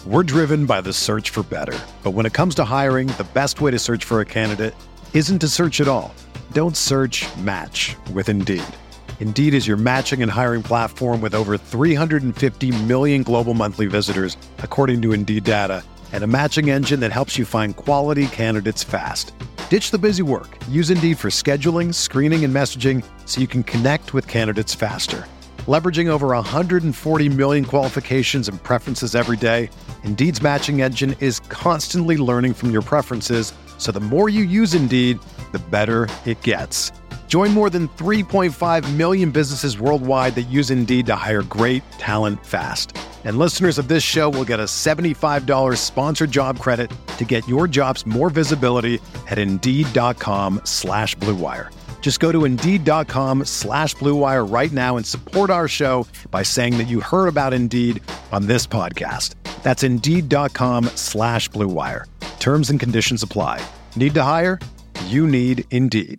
We're driven by the search for better. But when it comes to hiring, the best way to search for a candidate isn't to search at all. Don't search, match with Indeed. Indeed is your matching and hiring platform with over 350 million global monthly visitors, according to Indeed data, and a matching engine that helps you find quality candidates fast. Ditch the busy work. Use Indeed for scheduling, screening, and messaging so you can connect with candidates faster. Leveraging over 140 million qualifications and preferences every day, Indeed's matching engine is constantly learning from your preferences, so the more you use Indeed, the better it gets. Join more than 3.5 million businesses worldwide that use Indeed to hire great talent fast. And listeners of this show will get a $75 sponsored job credit to get your jobs more visibility at Indeed.com/Blue Wire. Just go to Indeed.com/Blue Wire right now and support our show by saying that you heard about Indeed on this podcast. That's Indeed.com/Blue Wire. Terms and conditions apply. Need to hire? You need Indeed.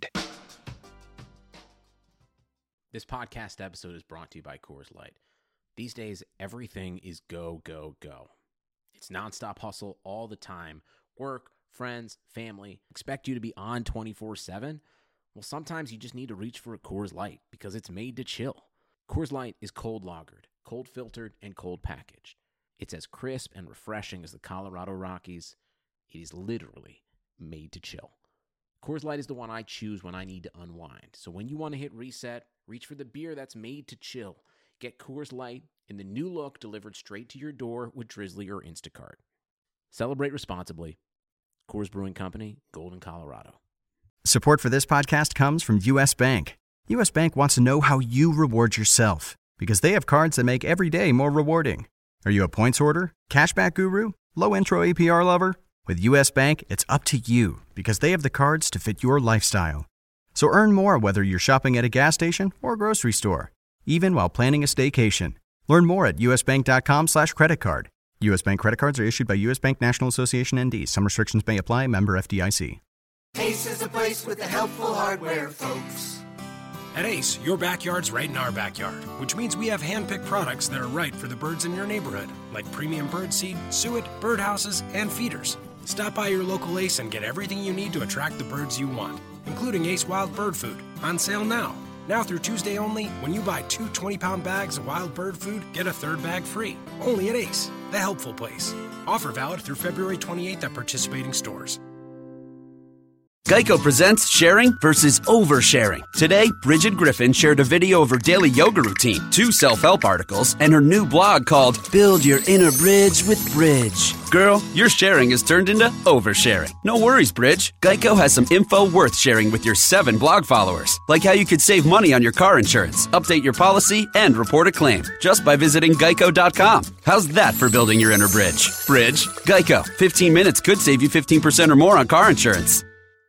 This podcast episode is brought to you by Coors Light. These days, everything is go, go, go. It's nonstop hustle all the time. Work, friends, family, expect you to be on 24/7. Well, sometimes you just need to reach for a Coors Light because it's made to chill. Coors Light is cold lagered, cold filtered, and cold packaged. It's as crisp and refreshing as the Colorado Rockies. It is literally made to chill. Coors Light is the one I choose when I need to unwind. So when you want to hit reset, reach for the beer that's made to chill. Get Coors Light in the new look delivered straight to your door with Drizzly or Instacart. Celebrate responsibly. Coors Brewing Company, Golden, Colorado. Support for this podcast comes from U.S. Bank. U.S. Bank wants to know how you reward yourself because they have cards that make every day more rewarding. Are you a points hoarder, cashback guru, low intro APR lover? With U.S. Bank, it's up to you because they have the cards to fit your lifestyle. So earn more whether you're shopping at a gas station or grocery store, even while planning a staycation. Learn more at usbank.com/creditcard. U.S. Bank credit cards are issued by U.S. Bank National Association ND. Some restrictions may apply. Member FDIC. Ace is the place with the helpful hardware, folks. At Ace, your backyard's right in our backyard, which means we have hand-picked products that are right for the birds in your neighborhood, like premium bird seed, suet, birdhouses, and feeders. Stop by your local Ace and get everything you need to attract the birds you want, including Ace Wild Bird Food, on sale now. Now through Tuesday only, when you buy 2 20-pound bags of wild bird food, get a third bag free. Only at Ace, the helpful place. Offer valid through February 28th at participating stores. Geico presents sharing versus oversharing. Today, Bridget Griffin shared a video of her daily yoga routine, 2 self-help articles, and her new blog called Build Your Inner Bridge with Bridge. Girl, your sharing has turned into oversharing. No worries, Bridge. Geico has some info worth sharing with your 7 blog followers, like how you could save money on your car insurance, update your policy, and report a claim just by visiting geico.com. How's that for building your inner bridge? Bridge? Geico. 15 minutes could save you 15% or more on car insurance.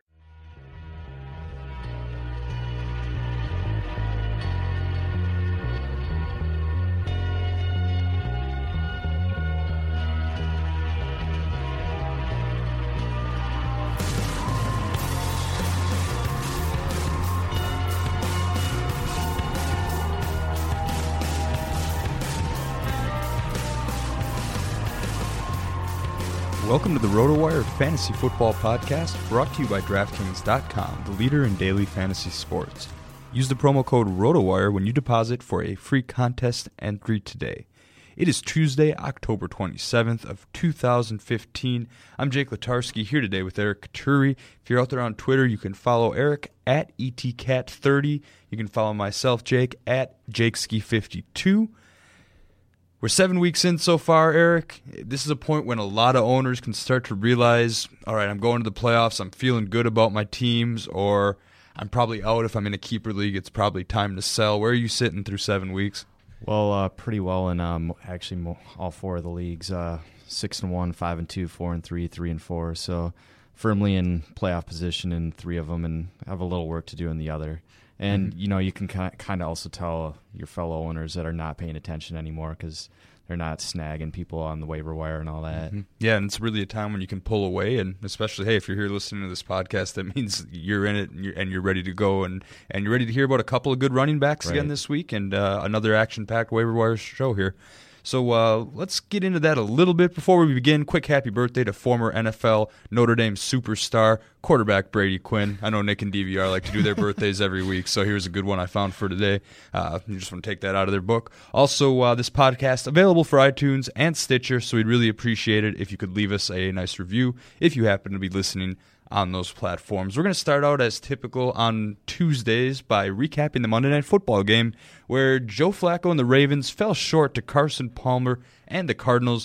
Welcome to the RotoWire Fantasy Football Podcast, brought to you by DraftKings.com, the leader in daily fantasy sports. Use the promo code RotoWire when you deposit for a free contest entry today. It is Tuesday, October 27th of 2015. I'm Jake Latarski here today with Eric Katuri. If you're out there on Twitter, you can follow Eric at ETCat30. You can follow myself, Jake, at JakeSki52. We're 7 weeks in so far, Eric. This is a point when a lot of owners can start to realize, all right, I'm going to the playoffs, I'm feeling good about my teams, or I'm probably out if I'm in a keeper league, it's probably time to sell. Where are you sitting through 7 weeks? Well, pretty well in actually all 4 of the leagues, 6-1, 5-2, 4-3, 3-4. So firmly in playoff position in 3 of them, and have a little work to do in the other. And, you know, you can kind of also tell your fellow owners that are not paying attention anymore because they're not snagging people on the waiver wire and all that. Yeah, and it's really a time when you can pull away, and especially, hey, if you're here listening to this podcast, that means you're in it and you're ready to go, and you're ready to hear about a couple of good running backs again this week and another action-packed waiver wire show here. So let's get into that a little bit. Before we begin, quick happy birthday to former NFL Notre Dame superstar, quarterback Brady Quinn. I know Nick and DVR like to do their birthdays every week, so here's a good one I found for today. You just want to take that out of their book. Also, this podcast available for iTunes and Stitcher, so we'd really appreciate it if you could leave us a nice review if you happen to be listening on those platforms. We're going to start out as typical on Tuesdays by recapping the Monday Night Football game where Joe Flacco and the Ravens fell short to Carson Palmer and the Cardinals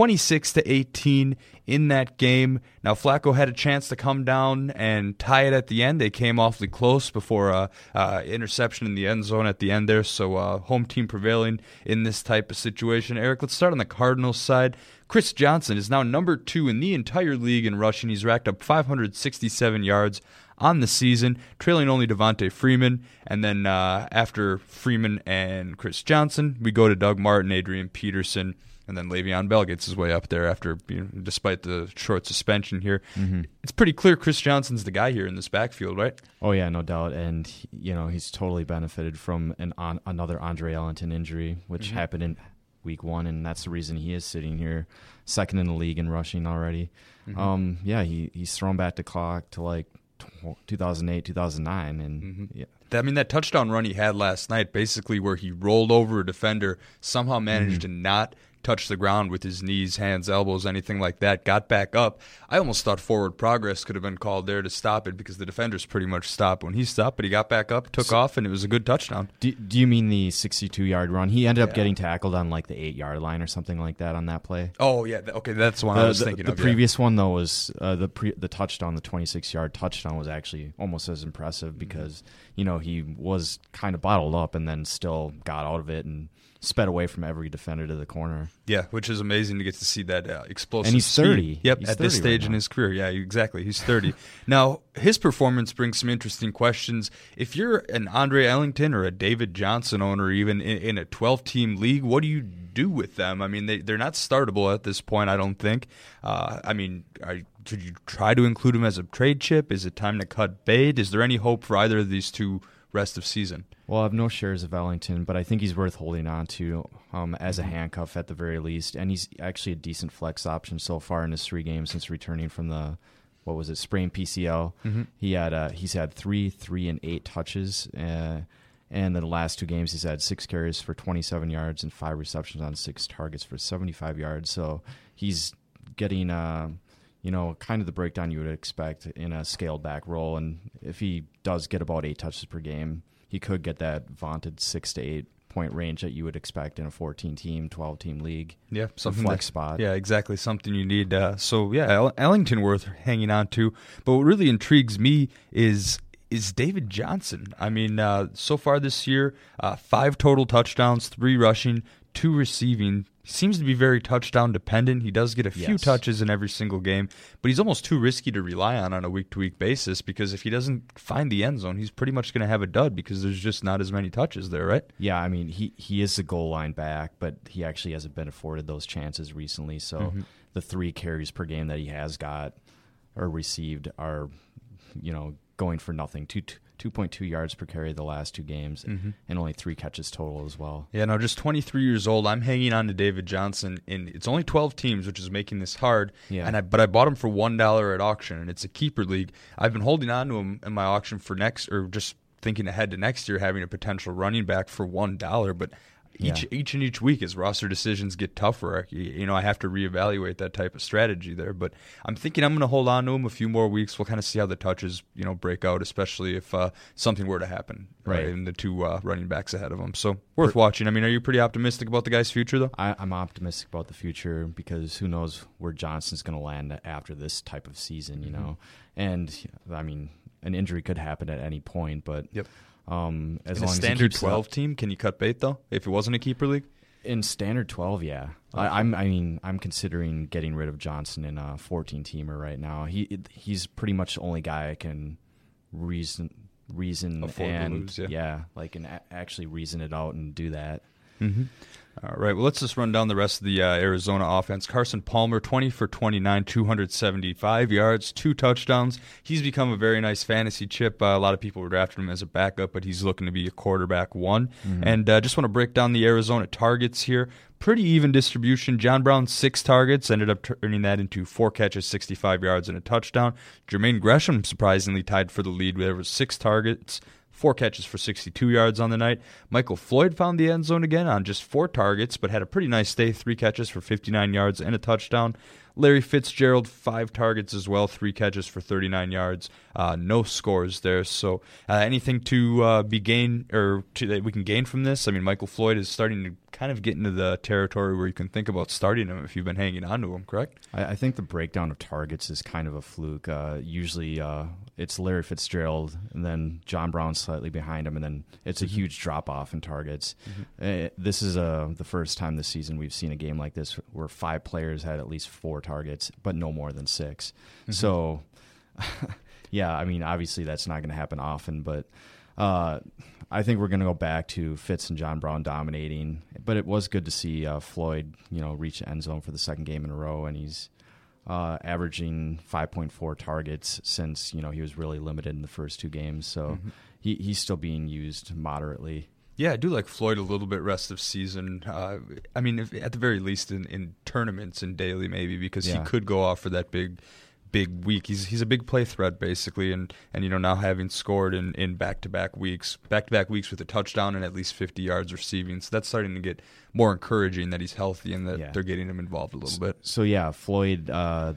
26-18 in that game. Now Flacco had a chance to come down and tie it at the end. They came awfully close before interception in the end zone at the end there, so home team prevailing in this type of situation. Eric, let's start on the Cardinals side. Chris Johnson is now number 2 in the entire league in rushing. He's racked up 567 yards on the season, trailing only Devontae Freeman. And then after Freeman and Chris Johnson, we go to Doug Martin, Adrian Peterson, and then Le'Veon Bell gets his way up there after, despite the short suspension here. Mm-hmm. It's pretty clear Chris Johnson's the guy here in this backfield, right? Oh, yeah, no doubt. And, he's totally benefited from another Andre Ellington injury, which happened in Week 1, and that's the reason he is sitting here second in the league in rushing already. Mm-hmm. He's thrown back the clock to like 2008, 2009, and yeah. I mean, that touchdown run he had last night, basically where he rolled over a defender, somehow managed to not touch the ground with his knees, hands, elbows, anything like that, got back up. I almost thought forward progress could have been called there to stop it because the defenders pretty much stopped when he stopped, but he got back up, took off, and it was a good touchdown. Do you mean the 62-yard run? He ended up getting tackled on like the 8-yard line or something like that on that play. Oh, yeah. Okay, that's the one I was thinking of. The previous one, though, was the touchdown, the 26-yard touchdown was actually almost as impressive because, he was kind of bottled up and then still got out of it and sped away from every defender to the corner. Yeah, which is amazing to get to see that explosive And he's 30. Speed. Yep, he's at this stage in his career. Yeah, exactly. He's 30. Now, his performance brings some interesting questions. If you're an Andre Ellington or a David Johnson owner, even in a 12-team league, what do you do with them? I mean, they're not startable at this point, I don't think. Should you try to include him as a trade chip? Is it time to cut bait? Is there any hope for either of these two rest of season? Well, I have no shares of Ellington, but I think he's worth holding on to as a handcuff at the very least. And he's actually a decent flex option so far in his 3 games since returning from the, sprained PCL. Mm-hmm. He's had 3, 3, and 8 touches. And in the last 2 games, he's had 6 carries for 27 yards and 5 receptions on 6 targets for 75 yards. So he's getting kind of the breakdown you would expect in a scaled-back role. And if he does get about 8 touches per game, he could get that vaunted 6 to 8 point range that you would expect in a 14-team, 12-team league. Yeah, something flex spot. Yeah, exactly. Something you need. Ellington worth hanging on to. But what really intrigues me is David Johnson. I mean, so far this year, 5 total touchdowns, 3 rushing, 2 receiving. Seems to be very touchdown dependent. He does get a few touches in every single game, but he's almost too risky to rely on a week-to-week basis because if he doesn't find the end zone, he's pretty much going to have a dud because there's just not as many touches there, right? Yeah, I mean, he is the goal line back, but he actually hasn't been afforded those chances recently, so the 3 carries per game that he has got or received are, going for nothing. 2.2 yards per carry the last 2 games, and only 3 catches total as well. Yeah, no, just 23 years old. I'm hanging on to David Johnson, and it's only 12 teams, which is making this hard. Yeah. But I bought him for $1 at auction, and it's a keeper league. I've been holding on to him in my auction for just thinking ahead to next year, having a potential running back for $1, but each week as roster decisions get tougher, I have to reevaluate that type of strategy there. But I'm thinking I'm going to hold on to him a few more weeks. We'll kind of see how the touches, break out, especially if something were to happen in the 2 running backs ahead of him. So worth watching. I mean, are you pretty optimistic about the guy's future, though? I'm optimistic about the future because who knows where Johnson's going to land after this type of season, And, I mean, an injury could happen at any point, but... Yep. As in long a standard 12 team, can you cut bait though? If it wasn't a keeper league, in standard 12, yeah. Okay. I'm considering getting rid of Johnson in a 14 teamer right now. He's pretty much the only guy I can reason afford and to lose, actually reason it out and do that. Mm-hmm. All right, well, let's just run down the rest of the Arizona offense. Carson Palmer, 20 for 29, 275 yards, 2 touchdowns. He's become a very nice fantasy chip. A lot of people were drafting him as a backup, but he's looking to be a quarterback one. Mm-hmm. And just want to break down the Arizona targets here. Pretty even distribution. John Brown, 6 targets, ended up turning that into 4 catches, 65 yards, and a touchdown. Jermaine Gresham surprisingly tied for the lead. There was 6 targets, 4 catches for 62 yards on the night. Michael Floyd found the end zone again on just 4 targets, but had a pretty nice day, 3 catches for 59 yards and a touchdown. Larry Fitzgerald, 5 targets as well, 3 catches for 39 yards. No scores there. So anything to be gained or that we can gain from this? I mean, Michael Floyd is starting to kind of get into the territory where you can think about starting him if you've been hanging on to him, correct? I think the breakdown of targets is kind of a fluke. Usually it's Larry Fitzgerald and then John Brown slightly behind him, and then it's a huge drop-off in targets. This is the first time this season we've seen a game like this where 5 players had at least 4 targets, but no more than 6. So, yeah, I mean, obviously that's not going to happen often, but I think we're going to go back to Fitz and John Brown dominating. But it was good to see Floyd, reach the end zone for the second game in a row, and he's averaging 5.4 targets since he was really limited in the first 2 games. So he's still being used moderately. Yeah, I do like Floyd a little bit rest of season. I mean, at the very least in tournaments and daily maybe, because he could go off for that big week. He's a big play threat basically, and now having scored in back-to-back weeks with a touchdown and at least 50 yards receiving. So that's starting to get more encouraging that he's healthy and that they're getting him involved a little bit. So yeah, Floyd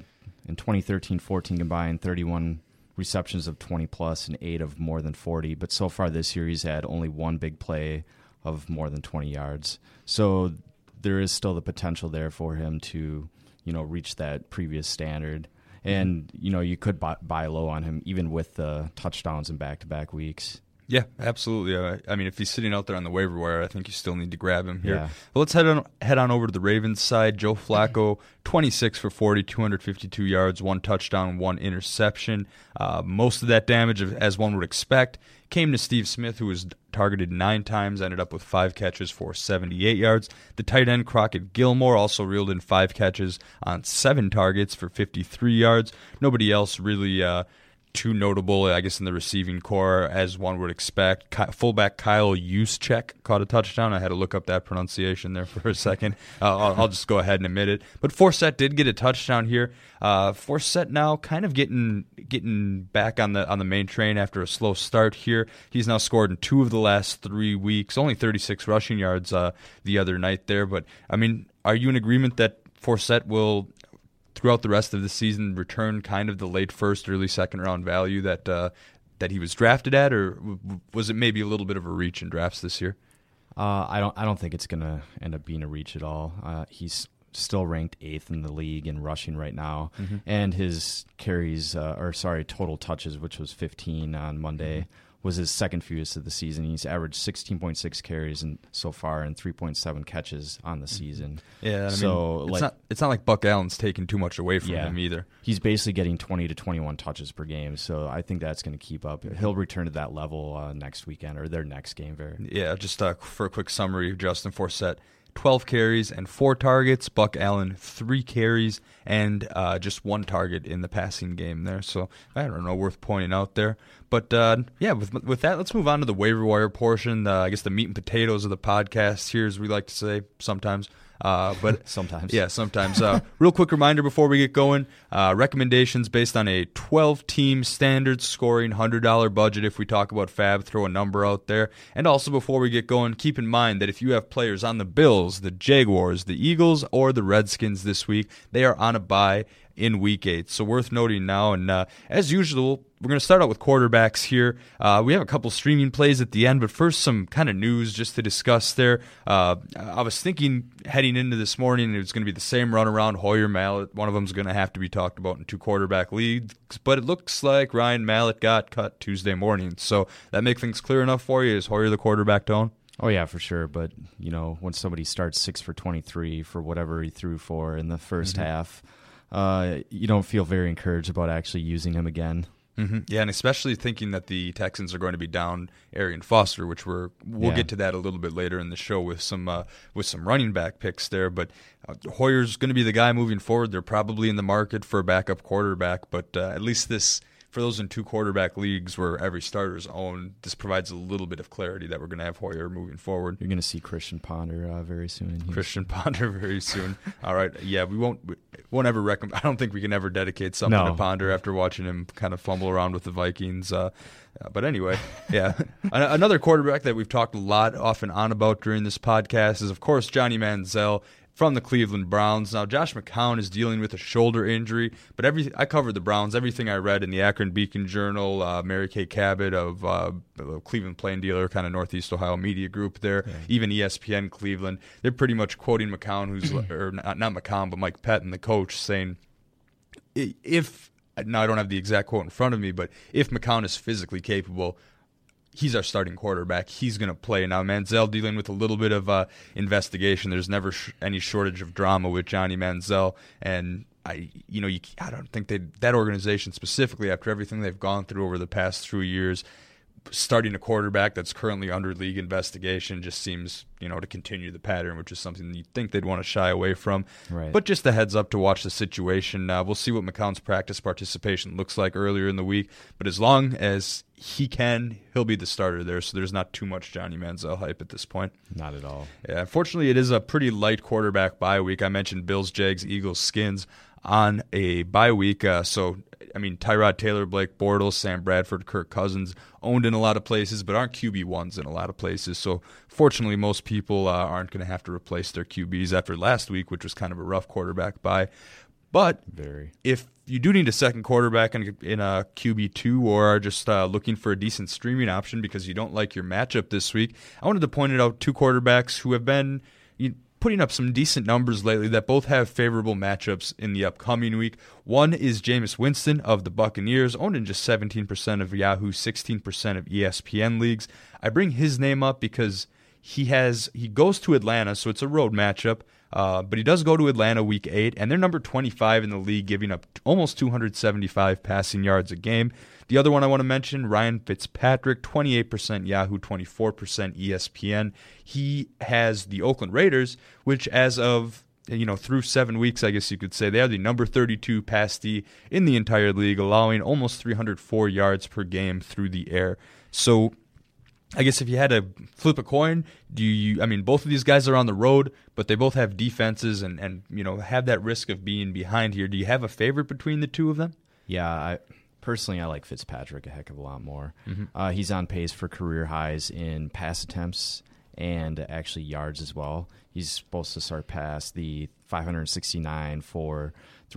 in 2013-14 combined 31 receptions of 20-plus and 8 of more than 40. But so far this year he's had only 1 big play of more than 20 yards. So there is still the potential there for him to, reach that previous standard. And, you could buy low on him even with the touchdowns in back-to-back weeks. Yeah, absolutely. I mean, if he's sitting out there on the waiver wire, I think you still need to grab him here. Yeah. Well, let's head on over to the Ravens side. Joe Flacco, 26 for 40, 252 yards, 1 touchdown, 1 interception. Most of that damage, as one would expect, came to Steve Smith, who was targeted 9 times, ended up with 5 catches for 78 yards. The tight end, Crockett Gilmore, also reeled in 5 catches on 7 targets for 53 yards. Nobody else really too notable, I guess, in the receiving core, as one would expect. Fullback Kyle Juszczyk caught a touchdown. I had to look up that pronunciation there for a second. I'll just go ahead and admit it. But Forsett did get a touchdown here. Forsett now kind of getting back on the main train after a slow start here. He's now scored in 2 of the last 3 weeks. Only 36 rushing yards the other night there. But, I mean, are you in agreement that Forsett will, throughout the rest of the season, return kind of the late first, early second round value that he was drafted at, or was it maybe a little bit of a reach in drafts this year? I don't think it's going to end up being a reach at all. He's still ranked 8th in the league in rushing right now, and his total touches, which was 15 on Monday, was his second fewest of the season. He's averaged 16.6 carries so far and 3.7 catches on the season. Yeah, so it's not like Buck Allen's taking too much away from him either. He's basically getting 20 to 21 touches per game, so I think that's going to keep up. He'll return to that level next weekend or their next game. Just for a quick summary, Justin Forsett, 12 carries and 4 targets. Buck Allen, 3 carries and just 1 target in the passing game there. So, I don't know, worth pointing out there. But, with that, let's move on to the waiver wire portion. I guess the meat and potatoes of the podcast here, as we like to say sometimes. But sometimes. Yeah, sometimes. Real quick reminder before we get going, recommendations based on a 12-team standard scoring $100 budget. If we talk about Fab, throw a number out there. And also before we get going, keep in mind that if you have players on the Bills, the Jaguars, the Eagles, or the Redskins this week, they are on a bye in Week 8. So worth noting now. And as usual, we're going to start out with quarterbacks here. We have a couple streaming plays at the end, but first some kind of news just to discuss there. I was thinking heading into this morning it was going to be the same run around Hoyer Mallett. One of them is going to have to be talked about in 2 quarterback leagues, but it looks like Ryan Mallett got cut Tuesday morning. So that make things clear enough for you? Is Hoyer the quarterback to own? Oh, yeah, for sure. But, when somebody starts 6 for 23 for whatever he threw for in the first half, you don't feel very encouraged about actually using him again. Mm-hmm. Yeah, and especially thinking that the Texans are going to be down Arian Foster, which we'll get to that a little bit later in the show with some running back picks there. But Hoyer's going to be the guy moving forward. They're probably in the market for a backup quarterback, but at least this, for those in 2 quarterback leagues where every starter is owned, this provides a little bit of clarity that we're going to have Hoyer moving forward. You're going to see Christian Ponder very soon. Christian Ponder very soon. All right. Yeah, we won't ever recommend. I don't think we can ever dedicate something to Ponder after watching him kind of fumble around with the Vikings. But anyway, yeah. Another quarterback that we've talked a lot off and on about during this podcast is, of course, Johnny Manziel from the Cleveland Browns. Now, Josh McCown is dealing with a shoulder injury, but I covered the Browns. Everything I read in the Akron Beacon Journal, Mary Kay Cabot of Cleveland Plain Dealer, kind of Northeast Ohio media group there, even ESPN Cleveland, they're pretty much quoting McCown, who's or not McCown, but Mike Pettin, the coach, saying, now I don't have the exact quote in front of me, but if McCown is physically capable, he's our starting quarterback. He's going to play. Now, Manziel dealing with a little bit of investigation. There's never any shortage of drama with Johnny Manziel. And, I don't think that organization specifically, after everything they've gone through over the past 3 years, starting a quarterback that's currently under league investigation just seems, to continue the pattern, which is something you'd think they'd want to shy away from. Right. But just a heads up to watch the situation. We'll see what McCown's practice participation looks like earlier in the week. But as long as he can, he'll be the starter there, so there's not too much Johnny Manziel hype at this point. Not at all. Yeah, unfortunately, it is a pretty light quarterback bye week. I mentioned Bills, Jags, Eagles, Skins on a bye week. Tyrod Taylor, Blake Bortles, Sam Bradford, Kirk Cousins, owned in a lot of places, but aren't QB1s in a lot of places. So fortunately, most people aren't going to have to replace their QBs after last week, which was kind of a rough quarterback bye. But if you do need a second quarterback in a QB2 or are just looking for a decent streaming option because you don't like your matchup this week, I wanted to point out 2 quarterbacks who have been putting up some decent numbers lately that both have favorable matchups in the upcoming week. One is Jameis Winston of the Buccaneers, owned in just 17% of Yahoo, 16% of ESPN leagues. I bring his name up because he goes to Atlanta, so it's a road matchup, but he does go to Atlanta week 8, and they're number 25 in the league, giving up almost 275 passing yards a game. The other one I want to mention, Ryan Fitzpatrick, 28% Yahoo, 24% ESPN. He has the Oakland Raiders, which as of through 7 weeks, I guess you could say, they are the number 32 pass D in the entire league, allowing almost 304 yards per game through the air. So I guess if you had to flip a coin, both of these guys are on the road, but they both have defenses and have that risk of being behind here. Do you have a favorite between the two of them? Yeah, Personally, I like Fitzpatrick a heck of a lot more. Mm-hmm. He's on pace for career highs in pass attempts and actually yards as well. He's supposed to surpass the 569 for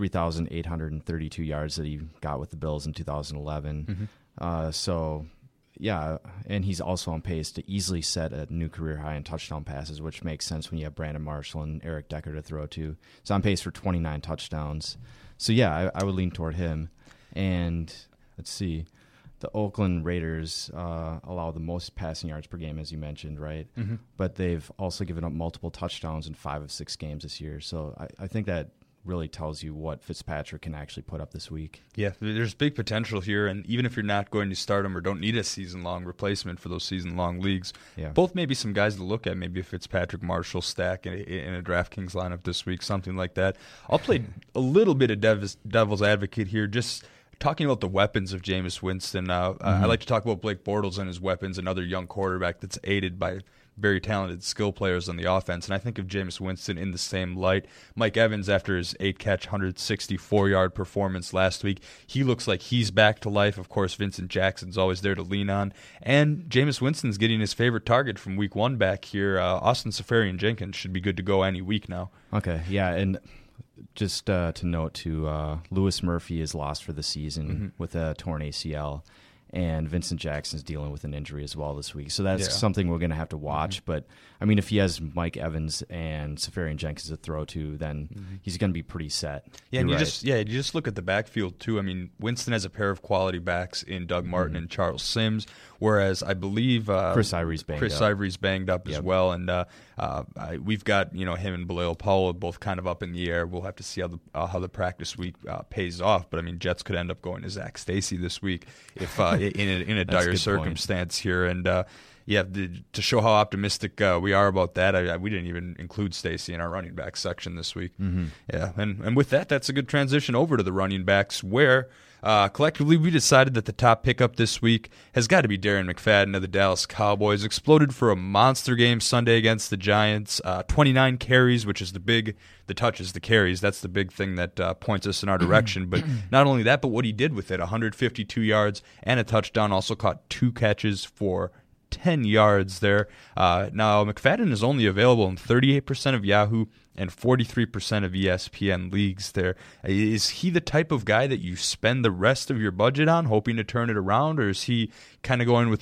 3,832 yards that he got with the Bills in 2011. Mm-hmm. And he's also on pace to easily set a new career high in touchdown passes, which makes sense when you have Brandon Marshall and Eric Decker to throw to. He's on pace for 29 touchdowns. So, yeah, I would lean toward him. And let's see, the Oakland Raiders allow the most passing yards per game, as you mentioned, right? Mm-hmm. But they've also given up multiple touchdowns in 5 of 6 games this year. So I think that really tells you what Fitzpatrick can actually put up this week. Yeah, there's big potential here, and even if you're not going to start him or don't need a season-long replacement for those season-long leagues, both maybe some guys to look at, maybe a Fitzpatrick Marshall stack in a DraftKings lineup this week, something like that. I'll play a little bit of devil's advocate here, just talking about the weapons of Jameis Winston. I like to talk about Blake Bortles and his weapons, another young quarterback that's aided by very talented skill players on the offense. And I think of Jameis Winston in the same light. Mike Evans, after his 8-catch, 164-yard performance last week, he looks like he's back to life. Of course, Vincent Jackson's always there to lean on. And Jameis Winston's getting his favorite target from week 1 back here. Austin Seferian-Jenkins should be good to go any week now. Okay, yeah, and just to note, too, Louis Murphy is lost for the season with a torn ACL. and Vincent Jackson's dealing with an injury as well this week. So that's Yeah. something we're going to have to watch. But, I mean, if he has Mike Evans and Safarian Jenkins to throw to, then he's going to be pretty set. Yeah, and You're you right. just look at the backfield too. I mean, Winston has a pair of quality backs in Doug Martin and Charles Sims, whereas I believe Chris Ivory's banged up. as well, and we've got him and Bilal Powell both kind of up in the air. We'll have to see how the practice week pays off. But I mean, Jets could end up going to Zach Stacy this week if in a dire circumstance here, and to show how optimistic we are about that, we didn't even include Stacy in our running back section this week. Yeah, and with that's a good transition over to the running backs, where collectively we decided that the top pickup this week has got to be Darren McFadden of the Dallas Cowboys. Exploded for a monster game Sunday against the Giants. 29 carries, which is the touches, the carries. That's the big thing that points us in our direction. But not only that, but what he did with it, 152 yards and a touchdown. Also caught 2 catches for 10 yards there. Now, McFadden is only available in 38% of Yahoo and 43% of ESPN leagues there. Is he the type of guy that you spend the rest of your budget on, hoping to turn it around, or is he kind of going with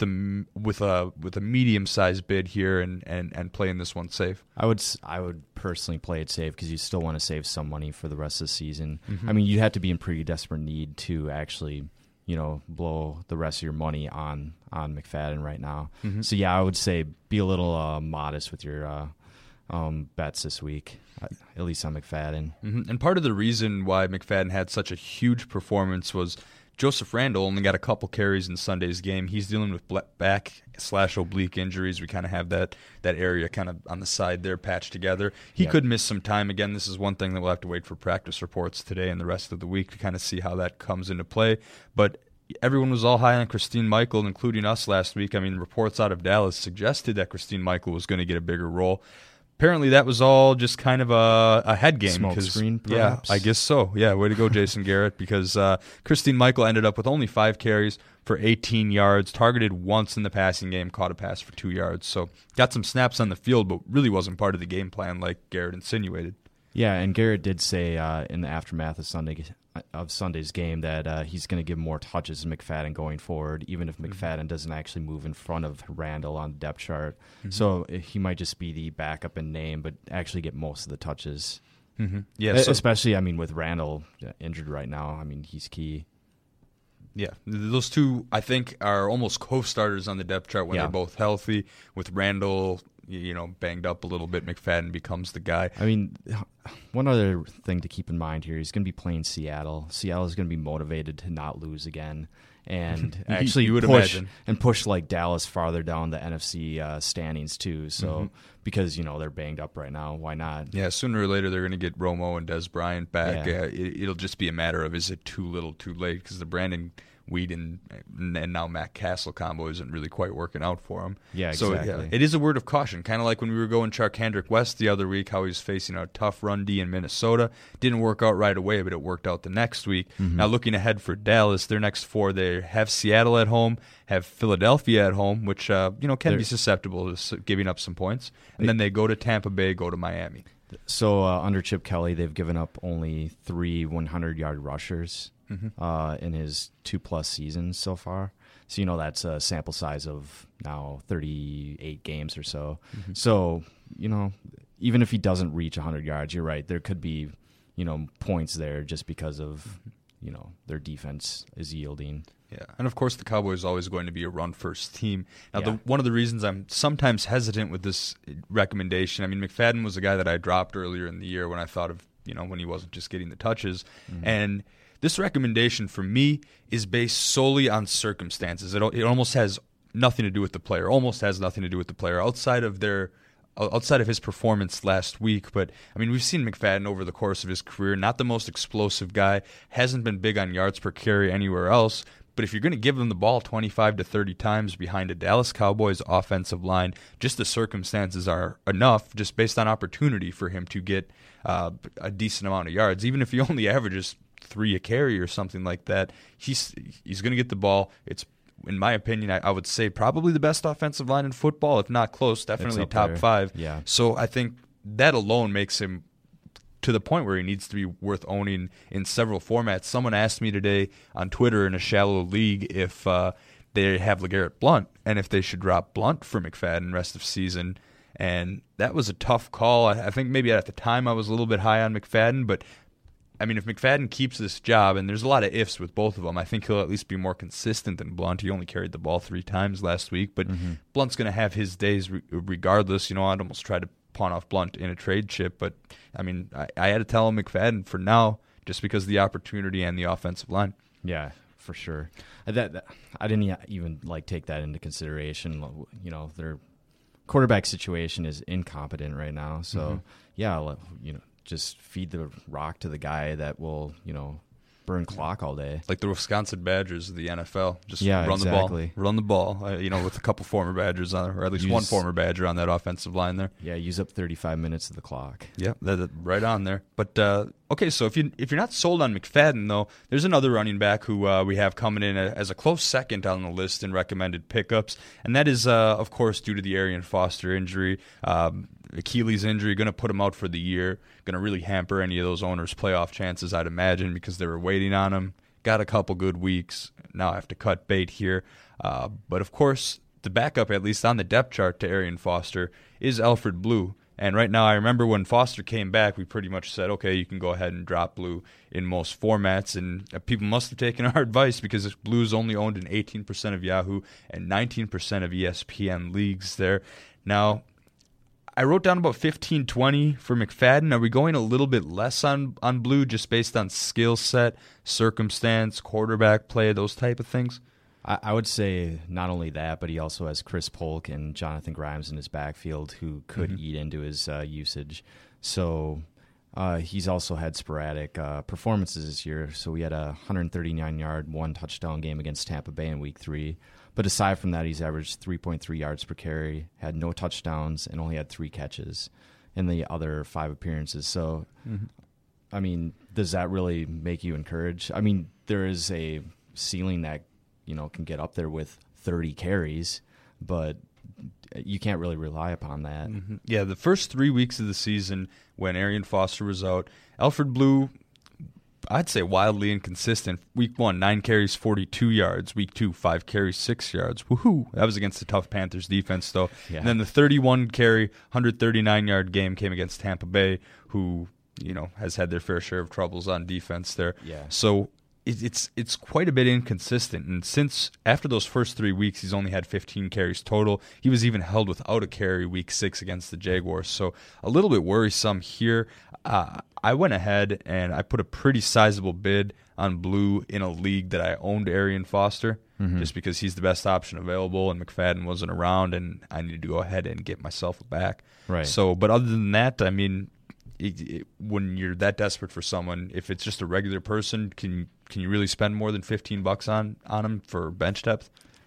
a medium-sized bid here and playing this one safe? I would personally play it safe because you still want to save some money for the rest of the season. I mean, you'd have to be in pretty desperate need to actually blow the rest of your money on McFadden right now. So, yeah, I would say be a little modest with your bets this week, at least on McFadden. And part of the reason why McFadden had such a huge performance was Joseph Randle only got a couple carries in Sunday's game. He's dealing with back/oblique injuries. We kind of have that area kind of on the side there patched together. He could miss some time. Again, this is one thing that we'll have to wait for practice reports today and the rest of the week to kind of see how that comes into play. But everyone was all high on Christine Michael, including us last week. I mean, reports out of Dallas suggested that Christine Michael was going to get a bigger role. Apparently, that was all just kind of a head game. Smoke screen, perhaps? Yeah, I guess so. Yeah, way to go, Jason Garrett, because Christine Michael ended up with only 5 carries for 18 yards, targeted once in the passing game, caught a pass for 2 yards. So got some snaps on the field, but really wasn't part of the game plan like Garrett insinuated. Yeah, and Garrett did say in the aftermath of Sunday's game that he's going to give more touches to McFadden going forward, even if McFadden doesn't actually move in front of Randall on the depth chart. So he might just be the backup in name, but actually get most of the touches. Yeah, especially, I mean, with Randall injured right now. I mean, he's key. Yeah, those two, I think, are almost co-starters on the depth chart when they're both healthy. With Randall, banged up a little bit, McFadden becomes the guy. I mean, one other thing to keep in mind here, he's going to be playing Seattle. Seattle is going to be motivated to not lose again and actually push like Dallas farther down the NFC standings too. So because, they're banged up right now, why not? Yeah, sooner or later they're going to get Romo and Des Bryant back. Yeah. It'll just be a matter of, is it too little too late? Because the Brandon Weeden and now Matt Castle combo isn't really quite working out for him. Yeah, exactly. So it is a word of caution, kind of like when we were going Charkandrick West the other week, how he was facing a tough run D in Minnesota. Didn't work out right away, but it worked out the next week. Now looking ahead for Dallas, their next 4, they have Seattle at home, have Philadelphia at home, which can be susceptible to giving up some points, and then they go to Tampa Bay, go to Miami. So under Chip Kelly, they've given up only 3 100-yard rushers in his 2+ seasons so far. So, that's a sample size of now 38 games or so. So, even if he doesn't reach 100 yards, you're right, there could be, points there just because of, their defense is yielding. Yeah, and of course the Cowboys are always going to be a run-first team. Now, one of the reasons I'm sometimes hesitant with this recommendation, I mean, McFadden was a guy that I dropped earlier in the year when I thought of, when he wasn't just getting the touches. And this recommendation for me is based solely on circumstances. It almost has nothing to do with the player. Outside of his performance last week. But, I mean, we've seen McFadden over the course of his career, not the most explosive guy, hasn't been big on yards per carry anywhere else. But if you're going to give him the ball 25 to 30 times behind a Dallas Cowboys offensive line, just the circumstances are enough, just based on opportunity, for him to get a decent amount of yards. Even if he only averages 3 a carry or something like that, he's going to get the ball. It's, in my opinion, I would say probably the best offensive line in football, if not close, definitely top 5. Yeah. So I think that alone makes him to the point where he needs to be worth owning in several formats. Someone asked me today on Twitter in a shallow league if they have LeGarrette Blount, and if they should drop Blount for McFadden rest of season. And that was a tough call. I think maybe at the time I was a little bit high on McFadden, but I mean, if McFadden keeps this job, and there's a lot of ifs with both of them, I think he'll at least be more consistent than Blount. He only carried the ball 3 times last week, but Blount's going to have his days regardless. I'd almost try to pawn off Blount in a trade chip, but I mean, I had to tell him McFadden for now, just because of the opportunity and the offensive line. Yeah, for sure. That I didn't even take that into consideration. Their quarterback situation is incompetent right now, so just feed the rock to the guy that will, burn clock all day. Like the Wisconsin Badgers of the NFL. Just run the ball, with a couple former Badgers on, or at least one former Badger on that offensive line there. Yeah, use up 35 minutes of the clock. Yeah, right on there. But okay, so if you're not sold on McFadden, though, there's another running back who we have coming in as a close second on the list in recommended pickups, and that is, of course, due to the Arian Foster injury. Achilles injury, going to put him out for the year, going to really hamper any of those owners' playoff chances, I'd imagine, because they were waiting on him. Got a couple good weeks. Now I have to cut bait here. But, of course, the backup, at least on the depth chart to Arian Foster, is Alfred Blue. And right now, I remember when Foster came back, we pretty much said, okay, you can go ahead and drop Blue in most formats. And people must have taken our advice, because Blue's only owned in 18% of Yahoo and 19% of ESPN leagues there. Now, I wrote down about 15-20 for McFadden. Are we going a little bit less on Blue just based on skill set, circumstance, quarterback play, those type of things? I would say not only that, but he also has Chris Polk and Jonathan Grimes in his backfield who could eat into his usage. So he's also had sporadic performances this year. So we had a 139-yard, 1-touchdown game against Tampa Bay in Week 3. But aside from that, he's averaged 3.3 yards per carry, had no touchdowns, and only had 3 catches in the other 5 appearances. So, I mean, does that really make you encouraged? I mean, there is a ceiling that, can get up there with 30 carries, but you can't really rely upon that. Yeah, the first 3 weeks of the season when Arian Foster was out, Alfred Blue, I'd say wildly inconsistent. Week 1, 9 carries, 42 yards. Week 2, 5 carries, 6 yards. Woohoo! That was against the tough Panthers defense, though. Yeah. And then the 31-carry, 139-yard game came against Tampa Bay, who, has had their fair share of troubles on defense there. Yeah. So it's quite a bit inconsistent. And since after those first 3 weeks, he's only had 15 carries total. He was even held without a carry Week 6 against the Jaguars. So a little bit worrisome here. I went ahead and I put a pretty sizable bid on Blue in a league that I owned Arian Foster, just because he's the best option available and McFadden wasn't around and I needed to go ahead and get myself back. Right. So, but other than that, I mean, when you're that desperate for someone, if it's just a regular person, can you really spend more than $15 on him for bench depth?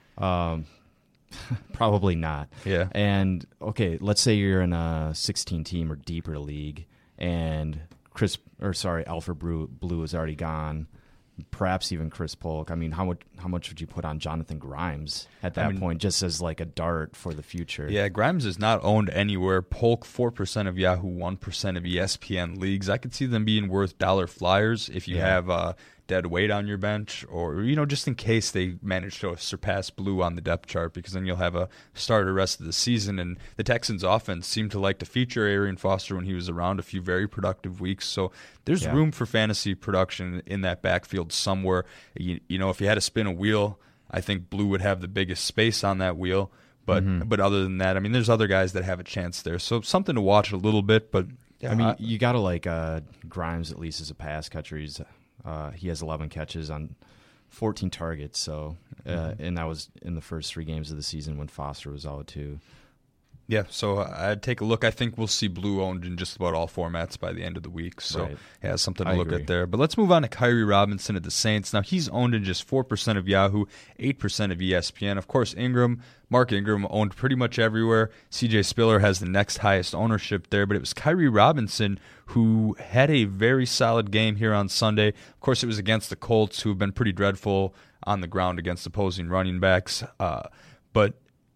Probably not. Yeah. And okay, let's say you're in a 16-team or deeper league, and Alfred Blue is already gone. Perhaps even Chris Polk. I mean, how much would you put on Jonathan Grimes at that point, just as like a dart for the future? Yeah, Grimes is not owned anywhere. Polk, 4% of Yahoo, 1% of ESPN leagues. I could see them being worth dollar flyers if you have dead weight on your bench, or just in case they manage to surpass Blue on the depth chart, because then you'll have a starter rest of the season. And the Texans offense seemed to like to feature Arian Foster when he was around, a few very productive weeks. So there's room for fantasy production in that backfield somewhere. If you had to spin a wheel, I think Blue would have the biggest space on that wheel. But other than that, I mean, there's other guys that have a chance there. So something to watch a little bit. But I mean, you got to like Grimes at least as a pass catcher. He has 11 catches on 14 targets, so and that was in the first 3 games of the season when Foster was out too. Yeah, so I'd take a look. I think we'll see Blue owned in just about all formats by the end of the week. So, yeah, something to look at there. But let's move on to Kyrie Robinson at the Saints. Now, he's owned in just 4% of Yahoo, 8% of ESPN. Of course, Mark Ingram owned pretty much everywhere. CJ Spiller has the next highest ownership there, but it was Kyrie Robinson who had a very solid game here on Sunday. Of course, it was against the Colts, who have been pretty dreadful on the ground against opposing running backs. But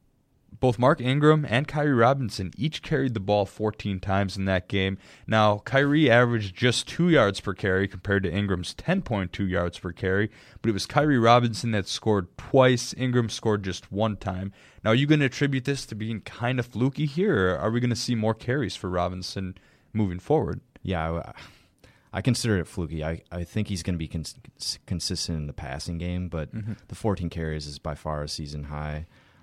both Mark Ingram and Kyrie Robinson each carried the ball 14 times in that game. Now, Kyrie averaged just 2 yards per carry compared to Ingram's 10.2 yards per carry, but it was Kyrie Robinson that scored twice. Ingram scored just one time. Now, are you going to attribute this to being kind of fluky here, or are we going to see more carries for Robinson moving forward? Yeah, I consider it fluky. I think he's going to be consistent in the passing game, but the 14 carries is by far a season high.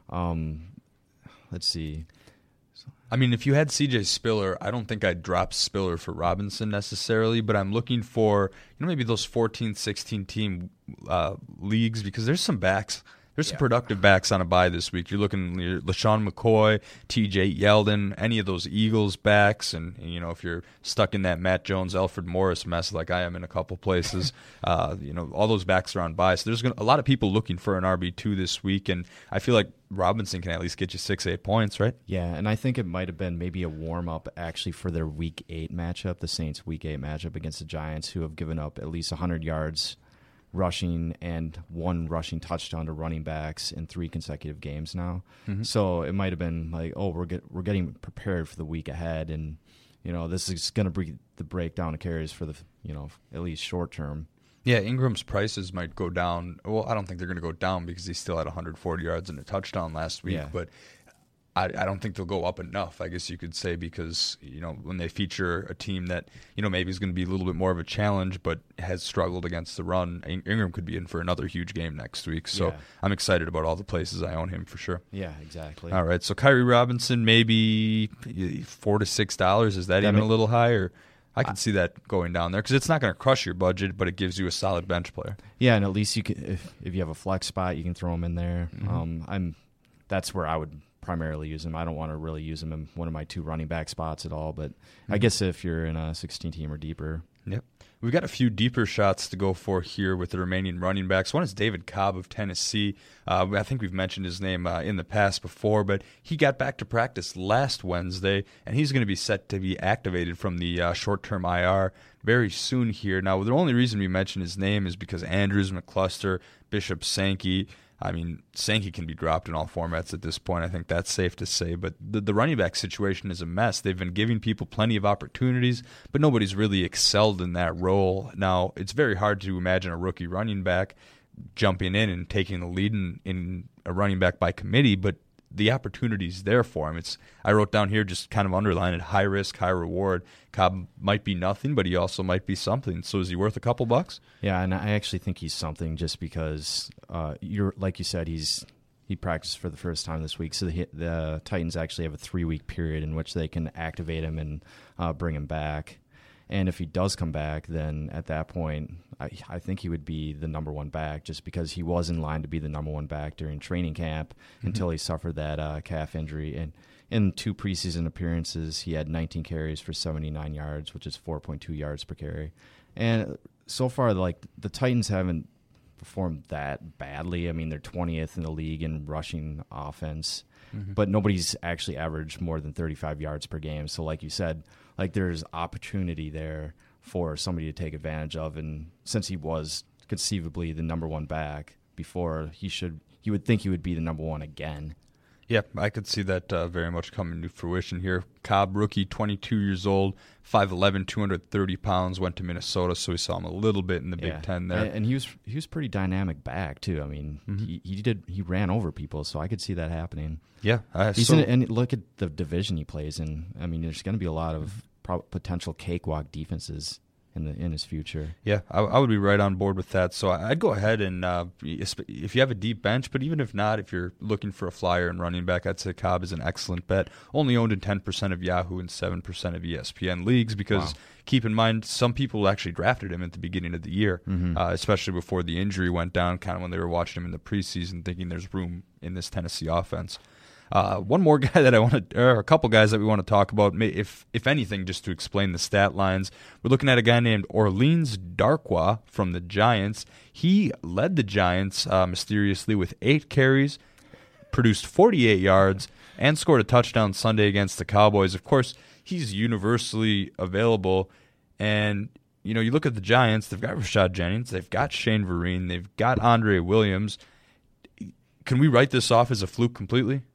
Let's see. I mean, if you had C.J. Spiller, I don't think I'd drop Spiller for Robinson necessarily, but I'm looking for, maybe those 14, 16 team leagues, because there's some backs. There's some productive backs on a bye this week. You're looking at LaShawn McCoy, T.J. Yeldon, any of those Eagles backs, and if you're stuck in that Matt Jones, Alfred Morris mess like I am in a couple places, all those backs are on bye. So there's a lot of people looking for an RB2 this week, and I feel like Robinson can at least get you 6-8 points, right? Yeah, and I think it might have been maybe a warm-up actually for their Week 8 matchup, the Saints' Week 8 matchup against the Giants, who have given up at least 100 yards rushing and 1 rushing touchdown to running backs in 3 consecutive games now. So it might have been like, we're getting prepared for the week ahead, and this is going to bring the breakdown of carries for the at least short term. Yeah, Ingram's prices might go down. Well, I don't think they're going to go down because he still had 140 yards and a touchdown last week, but I don't think they'll go up enough, I guess you could say, because when they feature a team that maybe is going to be a little bit more of a challenge but has struggled against the run, Ingram could be in for another huge game next week. So I'm excited about all the places I own him for sure. Yeah, exactly. All right, so Kyrie Robinson, maybe $4 to $6. Is that even a little higher? I can see that going down there because it's not going to crush your budget, but it gives you a solid bench player. Yeah, and at least you can, if you have a flex spot, you can throw him in there. That's where I would primarily use him. I don't want to really use him in one of my 2 running back spots at all, but I guess if you're in a 16-team or deeper. Yep. We've got a few deeper shots to go for here with the remaining running backs. One is David Cobb of Tennessee. I think we've mentioned his name in the past before, but he got back to practice last Wednesday, and he's going to be set to be activated from the short-term IR very soon here. Now, the only reason we mention his name is because Andrews, McCluster, Bishop, Sankey, Sankey can be dropped in all formats at this point. I think that's safe to say. But the running back situation is a mess. They've been giving people plenty of opportunities, but nobody's really excelled in that role. Now, it's very hard to imagine a rookie running back jumping in and taking the lead in a running back by committee, but the opportunity's there for him. I wrote down here, just kind of underline it, high risk, high reward. Cobb might be nothing, but he also might be something. So is he worth a couple bucks? Yeah, and I actually think he's something just because like you said, he practiced for the first time this week. So the Titans actually have a 3-week period in which they can activate him and bring him back. And if he does come back, then at that point, I think he would be the number 1 back just because he was in line to be the number 1 back during training camp until he suffered that calf injury. And in 2 preseason appearances, he had 19 carries for 79 yards, which is 4.2 yards per carry. And so far, the Titans haven't performed that badly. I mean, they're 20th in the league in rushing offense, but nobody's actually averaged more than 35 yards per game. So like you said, there's opportunity there for somebody to take advantage of, and since he was conceivably the number 1 back before, you would think he would be the number 1 again. Yeah, I could see that very much coming to fruition here. Cobb, rookie, 22 years old, 5'11", 230 pounds, went to Minnesota, so we saw him a little bit in the Big Ten there. And he was pretty dynamic back too. I mean, he ran over people, so I could see that happening. Yeah, and look at the division he plays in. I mean, there's going to be a lot of potential cakewalk defenses in his future. Yeah, I would be right on board with that. So I'd go ahead and if you have a deep bench, but even if not, if you're looking for a flyer and running back, I'd say Cobb is an excellent bet. Only owned in 10% of Yahoo and 7% of ESPN leagues because keep in mind, some people actually drafted him at the beginning of the year, especially before the injury went down, kind of when they were watching him in the preseason thinking there's room in this Tennessee offense. One more guy that or a couple guys that we want to talk about, if anything, just to explain the stat lines. We're looking at a guy named Orleans Darkwa from the Giants. He led the Giants mysteriously with 8 carries, produced 48 yards, and scored a touchdown Sunday against the Cowboys. Of course, he's universally available, and you look at the Giants, they've got Rashad Jennings, they've got Shane Vereen, they've got Andre Williams. Can we write this off as a fluke completely?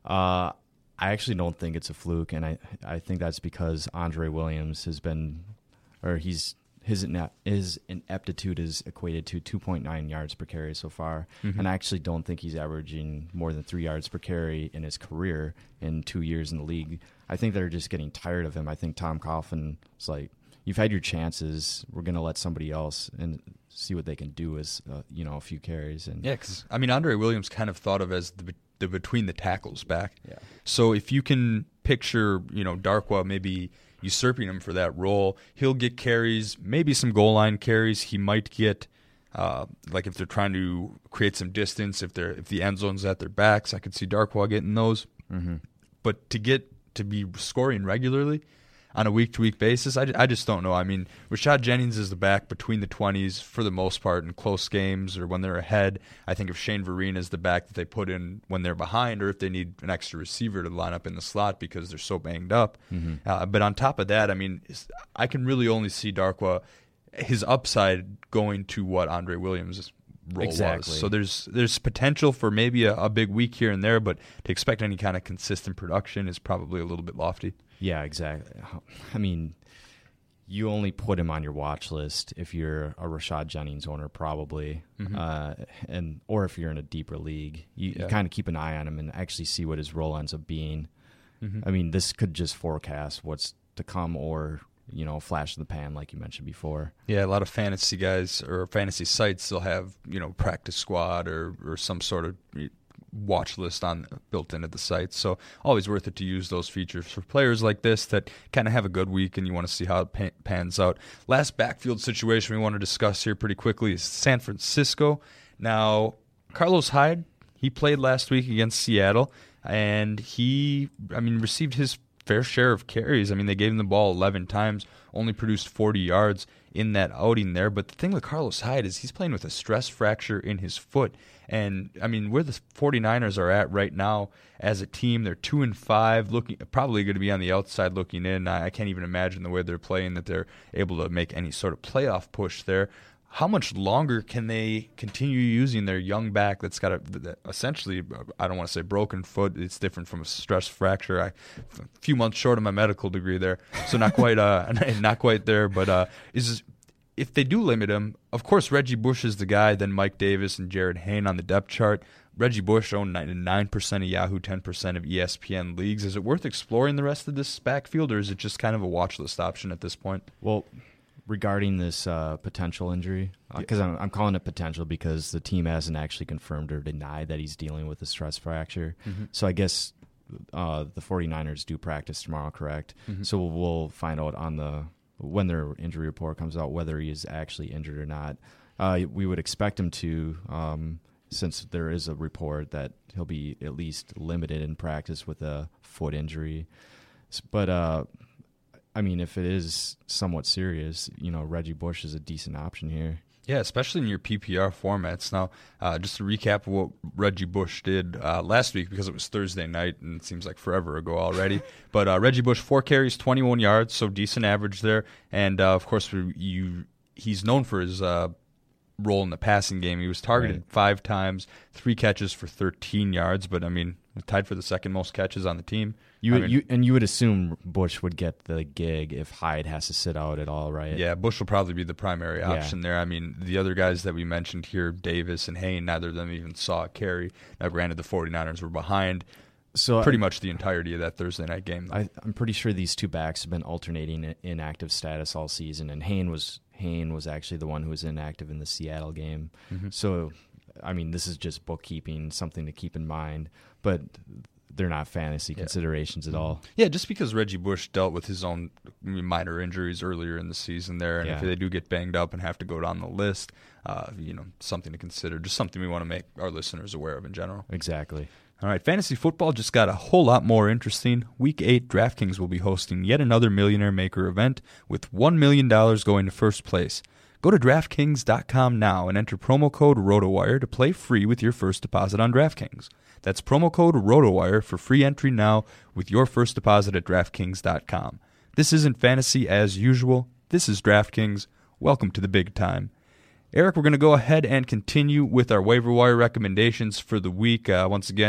I actually don't think it's a fluke, and I think that's because Andre Williams has been, or his ineptitude is equated to 2.9 yards per carry so far, and I actually don't think he's averaging more than 3 yards per carry in his career in 2 years in the league. I think they're just getting tired of him. I think Tom Coughlin is like, you've had your chances. We're going to let somebody else and see what they can do as a few carries. And yeah, because Andre Williams kind of thought of as the between the tackles back. Yeah. So if you can picture, Darkwa maybe usurping him for that role, he'll get carries, maybe some goal line carries. He might get like if they're trying to create some distance, if the end zone's at their backs, I could see Darkwa getting those. Mm-hmm. But to be scoring regularly on a week-to-week basis, I just don't know. I mean, Rashad Jennings is the back between the 20s for the most part in close games or when they're ahead. I think if Shane Vereen is the back that they put in when they're behind, or if they need an extra receiver to line up in the slot because they're so banged up. Mm-hmm. But on top of that, I mean, I can really only see Darkwa, his upside going to what Andre Williams' role was. So there's potential for maybe a big week here and there, but to expect any kind of consistent production is probably a little bit lofty. Yeah, exactly. I mean, you only put him on your watch list if you're a Rashad Jennings owner, probably, or if you're in a deeper league. You kind of keep an eye on him and actually see what his role ends up being. Mm-hmm. I mean, this could just forecast what's to come, or flash in the pan, like you mentioned before. Yeah, a lot of fantasy guys or fantasy sites, they'll have practice squad or some sort of watch list built into the site. So always worth it to use those features for players like this that kind of have a good week and you want to see how it pans out. Last backfield situation we want to discuss here pretty quickly is San Francisco. Now, Carlos Hyde, he played last week against Seattle, and he received his fair share of carries. I mean, they gave him the ball 11 times, only produced 40 yards in that outing there. But the thing with Carlos Hyde is he's playing with a stress fracture in his foot. And, I mean, where the 49ers are at right now as a team, they're 2-5, probably going to be on the outside looking in. I can't even imagine the way they're playing that they're able to make any sort of playoff push there. How much longer can they continue using their young back that's got essentially, I don't want to say broken foot, it's different from a stress fracture. A few months short of my medical degree there, so not quite not quite there, but if they do limit him, of course Reggie Bush is the guy, then Mike Davis and Jared Hayne on the depth chart. Reggie Bush owned 9% of Yahoo, 10% of ESPN leagues. Is it worth exploring the rest of this backfield, or is it just kind of a watch list option at this point? Well, regarding this potential injury, because I'm calling it potential because the team hasn't actually confirmed or denied that he's dealing with a stress fracture. Mm-hmm. So I guess the 49ers do practice tomorrow, correct? Mm-hmm. So we'll find out when their injury report comes out whether he is actually injured or not. We would expect him to, since there is a report that he'll be at least limited in practice with a foot injury. But I mean, if it is somewhat serious, Reggie Bush is a decent option here. Yeah, especially in your PPR formats. Now, just to recap of what Reggie Bush did last week, because it was Thursday night and it seems like forever ago already. But Reggie Bush, 4 carries, 21 yards, so decent average there. And, of course, he's known for his role in the passing game. He was targeted 5 times, 3 catches for 13 yards, but, I mean, tied for the second most catches on the team. You would assume Bush would get the gig if Hyde has to sit out at all, right? Yeah, Bush will probably be the primary option there. I mean, the other guys that we mentioned here, Davis and Hayne, neither of them even saw a carry. Now, granted, the 49ers were behind pretty much the entirety of that Thursday night game. I'm pretty sure these two backs have been alternating in active status all season, and Hayne was actually the one who was inactive in the Seattle game. Mm-hmm. So, I mean, this is just bookkeeping, something to keep in mind, but they're not fantasy considerations at all. Yeah, just because Reggie Bush dealt with his own minor injuries earlier in the season there, and if they do get banged up and have to go down the list, something to consider, just something we want to make our listeners aware of in general. Exactly. All right, fantasy football just got a whole lot more interesting. Week 8, DraftKings will be hosting yet another Millionaire Maker event with $1 million going to first place. Go to DraftKings.com now and enter promo code ROTOWIRE to play free with your first deposit on DraftKings. That's promo code ROTOWIRE for free entry now with your first deposit at DraftKings.com. This isn't fantasy as usual. This is DraftKings. Welcome to the big time. Eric, we're going to go ahead and continue with our waiver wire recommendations for the week. Once again,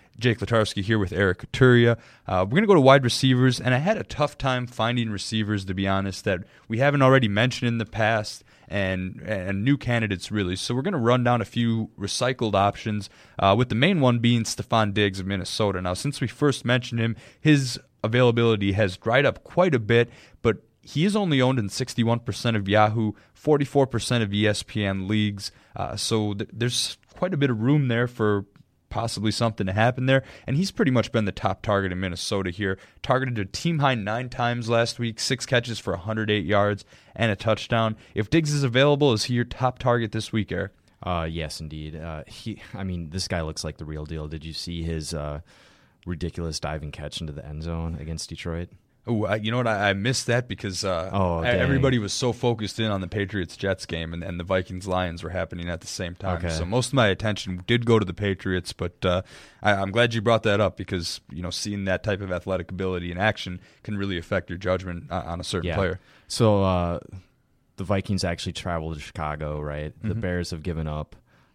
Jake Latarski here with Eric Couturier. We're going to go to wide receivers, and I had a tough time finding receivers, to be honest, that we haven't already mentioned in the past, and new candidates, really. So we're going to run down a few recycled options, with the main one being Stephon Diggs of Minnesota. Now, since we first mentioned him, his availability has dried up quite a bit, but he is only owned in 61% of Yahoo, 44% of ESPN leagues, so there's quite a bit of room there for possibly something to happen there, and he's pretty much been the top target in Minnesota here. Targeted a team-high 9 times last week, 6 catches for 108 yards and a touchdown. If Diggs is available, is he your top target this week, Eric? Yes, indeed. This guy looks like the real deal. Did you see his ridiculous diving catch into the end zone against Detroit? Oh, you know what? I missed that because everybody was so focused in on the Patriots-Jets game, and the Vikings-Lions were happening at the same time. Okay. So most of my attention did go to the Patriots, but I'm glad you brought that up because seeing that type of athletic ability in action can really affect your judgment on a certain player. So the Vikings actually traveled to Chicago, right? Mm-hmm. The Bears have given up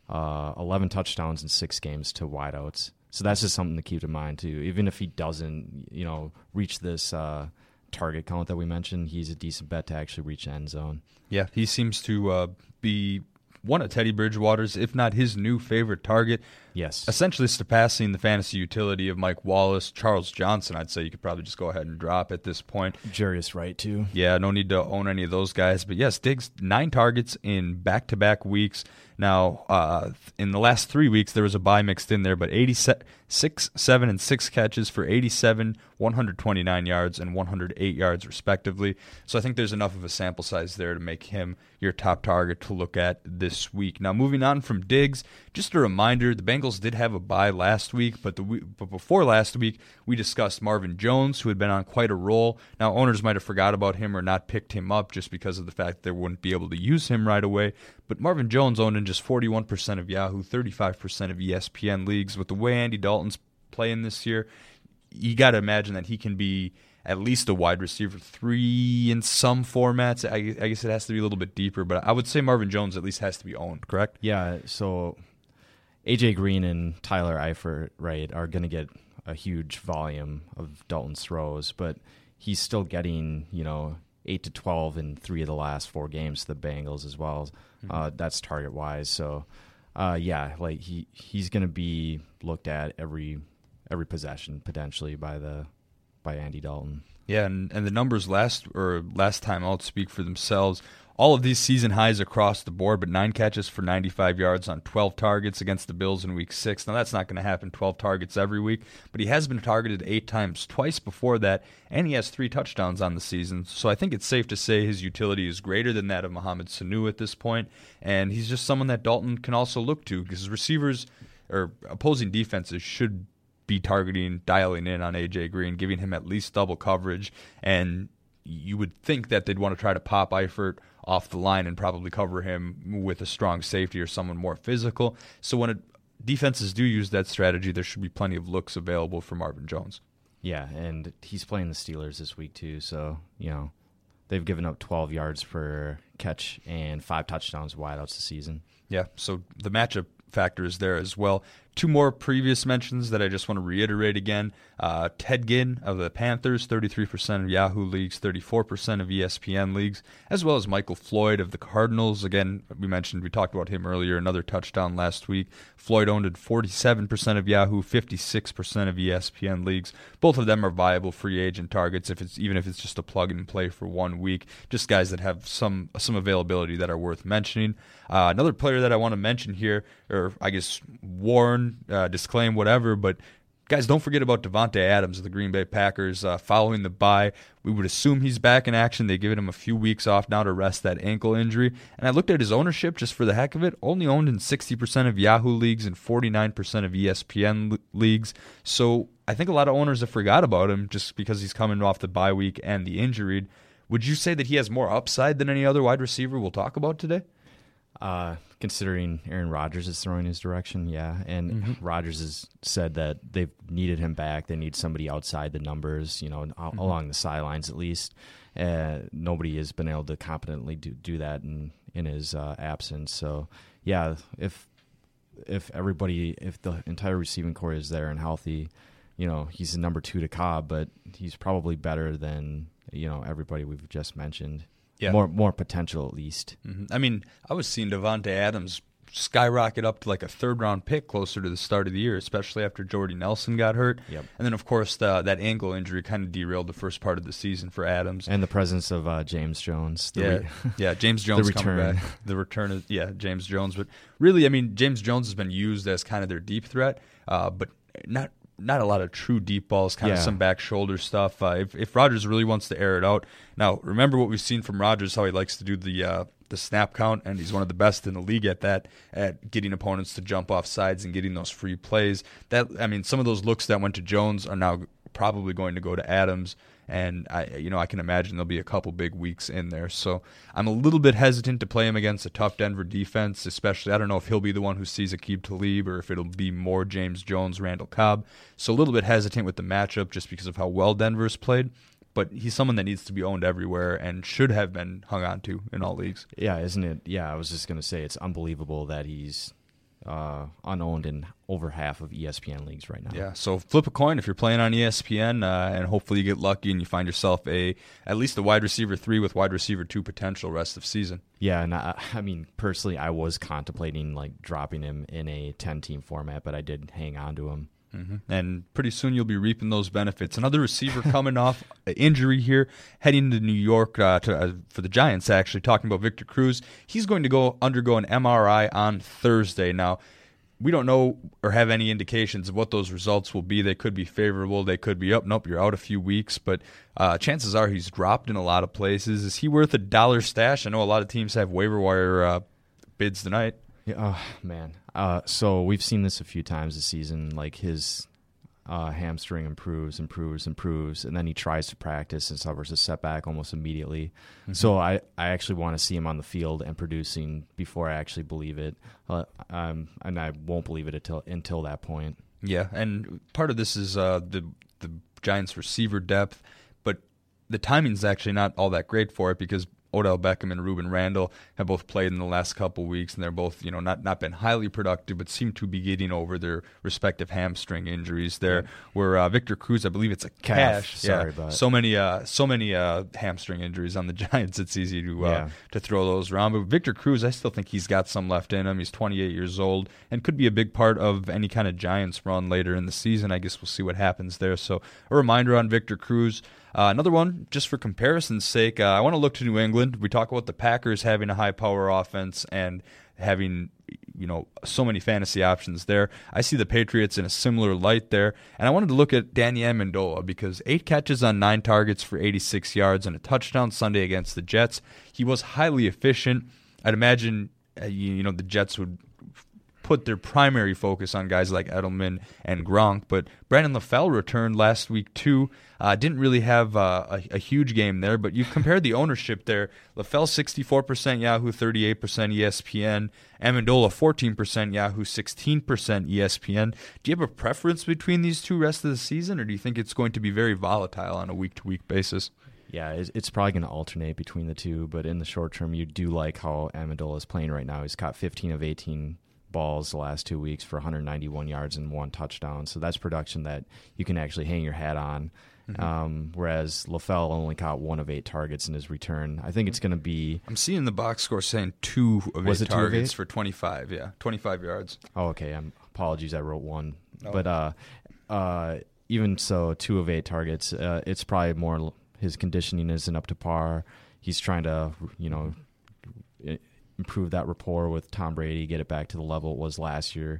11 touchdowns in 6 games to wideouts. So that's just something to keep in mind, too. Even if he doesn't, reach this target count that we mentioned, he's a decent bet to actually reach the end zone. Yeah, he seems to be one of Teddy Bridgewater's, if not his new favorite target. Yes. Essentially surpassing the fantasy utility of Mike Wallace. Charles Johnson, I'd say you could probably just go ahead and drop at this point. Jarius Wright, too. Yeah, no need to own any of those guys. But yes, Diggs, 9 targets in back-to-back weeks. Now, in the last 3 weeks, there was a bye mixed in there, but 6, 7, and 6 catches for 87, 129 yards, and 108 yards, respectively. So I think there's enough of a sample size there to make him your top target to look at this week. Now, moving on from Diggs, just a reminder, the Bengals did have a bye last week, but before last week, we discussed Marvin Jones, who had been on quite a roll. Now, owners might have forgot about him or not picked him up just because of the fact that they wouldn't be able to use him right away. But Marvin Jones owned in just 41% of Yahoo, 35% of ESPN leagues. With the way Andy Dalton's playing this year, you got to imagine that he can be at least a wide receiver 3 in some formats. I guess it has to be a little bit deeper, but I would say Marvin Jones at least has to be owned, correct? Yeah, so AJ Green and Tyler Eifert, right, are going to get a huge volume of Dalton's throws, but he's still getting, 8 to 12 in 3 of the last 4 games to the Bengals as well. That's target-wise. So, he's going to be looked at every possession potentially by Andy Dalton. Yeah, and the numbers last time out speak for themselves. All of these season highs across the board, but 9 catches for 95 yards on 12 targets against the Bills in Week 6. Now, that's not going to happen, 12 targets every week, but he has been targeted 8 times, twice before that, and he has 3 touchdowns on the season. So I think it's safe to say his utility is greater than that of Mohamed Sanu at this point, and he's just someone that Dalton can also look to because receivers or opposing defenses should be dialing in on A.J. Green, giving him at least double coverage, and you would think that they'd want to try to pop Eifert off the line and probably cover him with a strong safety or someone more physical. So when defenses do use that strategy, there should be plenty of looks available for Marvin Jones. Yeah, and he's playing the Steelers this week too, so, they've given up 12 yards per catch and 5 touchdowns wideouts this season. Yeah, so the matchup factor is there as well. 2 more previous mentions that I just want to reiterate again. Ted Ginn of the Panthers, 33% of Yahoo leagues, 34% of ESPN leagues, as well as Michael Floyd of the Cardinals. Again, we talked about him earlier, another touchdown last week. Floyd owned at 47% of Yahoo, 56% of ESPN leagues. Both of them are viable free agent targets, even if it's just a plug and play for 1 week. Just guys that have some availability that are worth mentioning. Another player that I want to mention here, or I guess warn, disclaim, whatever, but guys, don't forget about Devontae Adams of the Green Bay Packers. Following the bye, we would assume he's back in action. They've given him a few weeks off now to rest that ankle injury. And I looked at his ownership just for the heck of it. Only owned in 60% of Yahoo leagues and 49% of ESPN leagues. So I think a lot of owners have forgot about him just because he's coming off the bye week and the injury. Would you say that he has more upside than any other wide receiver we'll talk about today? Considering Aaron Rodgers is throwing his direction, yeah. And Rodgers has said that they've needed him back. They need somebody outside the numbers, along the sidelines at least. Nobody has been able to competently do that in his absence. So, yeah, if if the entire receiving core is there and healthy, he's the number 2 to Cobb, but he's probably better than, everybody we've just mentioned. Yeah. More potential, at least. Mm-hmm. I mean, I was seeing Devontae Adams skyrocket up to like a 3rd-round pick closer to the start of the year, especially after Jordy Nelson got hurt. Yep. And then, of course, that ankle injury kind of derailed the first part of the season for Adams. And the presence of James Jones. James Jones coming back. The return of James Jones. But really, I mean, James Jones has been used as kind of their deep threat, but not a lot of true deep balls, kind of some back shoulder stuff. If Rodgers really wants to air it out. Now, remember what we've seen from Rodgers, how he likes to do the snap count, and he's one of the best in the league at that, at getting opponents to jump off sides and getting those free plays. Some of those looks that went to Jones are now probably going to go to Adams, and I can imagine there'll be a couple big weeks in there. So I'm a little bit hesitant to play him against a tough Denver defense, especially I don't know if he'll be the one who sees Aqib Talib or if it'll be more James Jones, Randall Cobb. So a little bit hesitant with the matchup just because of how well Denver's played. But he's someone that needs to be owned everywhere and should have been hung on to in all leagues. Yeah, isn't it? Yeah, I was just going to say it's unbelievable that he's unowned in over half of ESPN leagues right now. Yeah, so flip a coin if you're playing on ESPN, and hopefully you get lucky and you find yourself at least a wide receiver 3 with wide receiver 2 potential rest of season. Yeah, and I mean, personally, I was contemplating dropping him in a 10-team format, but I did hang on to him. Mm-hmm. And pretty soon you'll be reaping those benefits. Another receiver coming off an injury here, heading to New York for the Giants, actually, talking about Victor Cruz. He's going to undergo an MRI on Thursday. Now, we don't know or have any indications of what those results will be. They could be favorable. They could be up. Nope, you're out a few weeks. But chances are he's dropped in a lot of places. Is he worth $1 stash? I know a lot of teams have waiver wire bids tonight. Yeah, oh, man. So we've seen this a few times this season. Like his hamstring improves, and then he tries to practice and suffers a setback almost immediately. Mm-hmm. So I actually want to see him on the field and producing before I actually believe it. And I won't believe it until that point. Yeah, and part of this is the Giants' receiver depth, but the timing's actually not all that great for it because Odell Beckham and Ruben Randall have both played in the last couple weeks, and they're both, not been highly productive, but seem to be getting over their respective hamstring injuries there. Where Victor Cruz, I believe it's a calf. Sorry, but so many hamstring injuries on the Giants. It's easy to throw those around. But Victor Cruz, I still think he's got some left in him. He's 28 years old and could be a big part of any kind of Giants run later in the season. I guess we'll see what happens there. So a reminder on Victor Cruz. Another one, just for comparison's sake, I want to look to New England. We talk about the Packers having a high-power offense and having, so many fantasy options there. I see the Patriots in a similar light there. And I wanted to look at Danny Amendola because 8 catches on 9 targets for 86 yards and a touchdown Sunday against the Jets. He was highly efficient. I'd imagine, the Jets would put their primary focus on guys like Edelman and Gronk, but Brandon LaFell returned last week too. Didn't really have a huge game there, but you compared the ownership there. LaFell 64% Yahoo, 38% ESPN. Amendola 14% Yahoo, 16% ESPN. Do you have a preference between these two rest of the season, or do you think it's going to be very volatile on a week-to-week basis? Yeah, it's probably going to alternate between the two, but in the short term, you do like how Amendola is playing right now. He's caught 15 of 18 balls the last 2 weeks for 191 yards and 1 touchdown. So that's production that you can actually hang your hat on. Mm-hmm. Whereas LaFell only caught 1 of 8 targets in his return. I think it's going to be... I'm seeing the box score saying 2 of 8 targets for 25. Yeah, 25 yards. Oh, okay. Apologies, I wrote 1. Oh. But even so, 2 of 8 targets. It's probably more his conditioning isn't up to par. He's trying to, improve that rapport with Tom Brady, get it back to the level it was last year.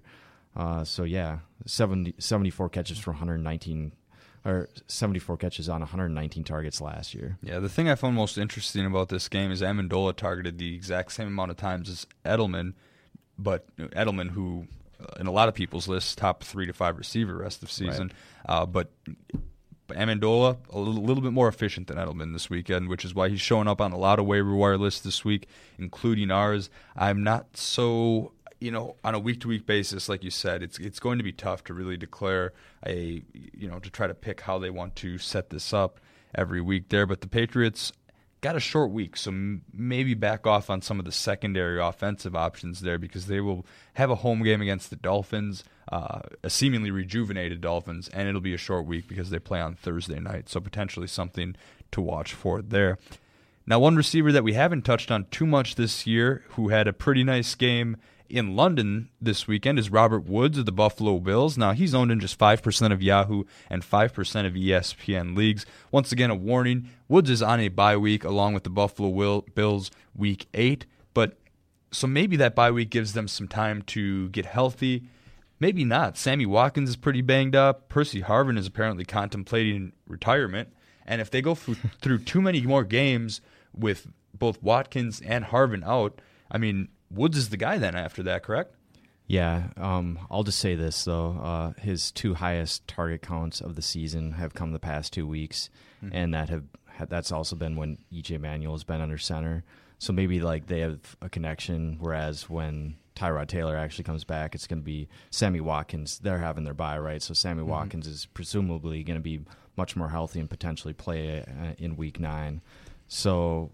74 catches for 119, or 74 catches on 119 targets last year. Yeah, the thing I found most interesting about this game is Amendola targeted the exact same amount of times as Edelman, but Edelman, who in a lot of people's lists, top 3 to 5 receiver rest of season, right. But Amendola, a little bit more efficient than Edelman this weekend, which is why he's showing up on a lot of waiver wire lists this week, including ours. I'm not so, on a week-to-week basis, like you said, it's going to be tough to really declare to try to pick how they want to set this up every week there. But the Patriots got a short week, so maybe back off on some of the secondary offensive options there because they will have a home game against the Dolphins, a seemingly rejuvenated Dolphins, and it'll be a short week because they play on Thursday night, so potentially something to watch for there. Now, one receiver that we haven't touched on too much this year who had a pretty nice game in London this weekend is Robert Woods of the Buffalo Bills. Now, he's owned in just 5% of Yahoo and 5% of ESPN leagues. Once again, a warning, Woods is on a bye week along with the Buffalo Bills week 8, but so maybe that bye week gives them some time to get healthy. Maybe not. Sammy Watkins is pretty banged up. Percy Harvin is apparently contemplating retirement, and if they go through too many more games with both Watkins and Harvin out, I mean, Woods is the guy then after that, correct? Yeah, I'll just say this, though. His 2 highest target counts of the season have come the past 2 weeks, and that's also been when E.J. Manuel has been under center. So maybe like they have a connection, whereas when Tyrod Taylor actually comes back, it's going to be Sammy Watkins. They're having their bye, right? So Sammy Watkins is presumably going to be much more healthy and potentially play in Week 9. So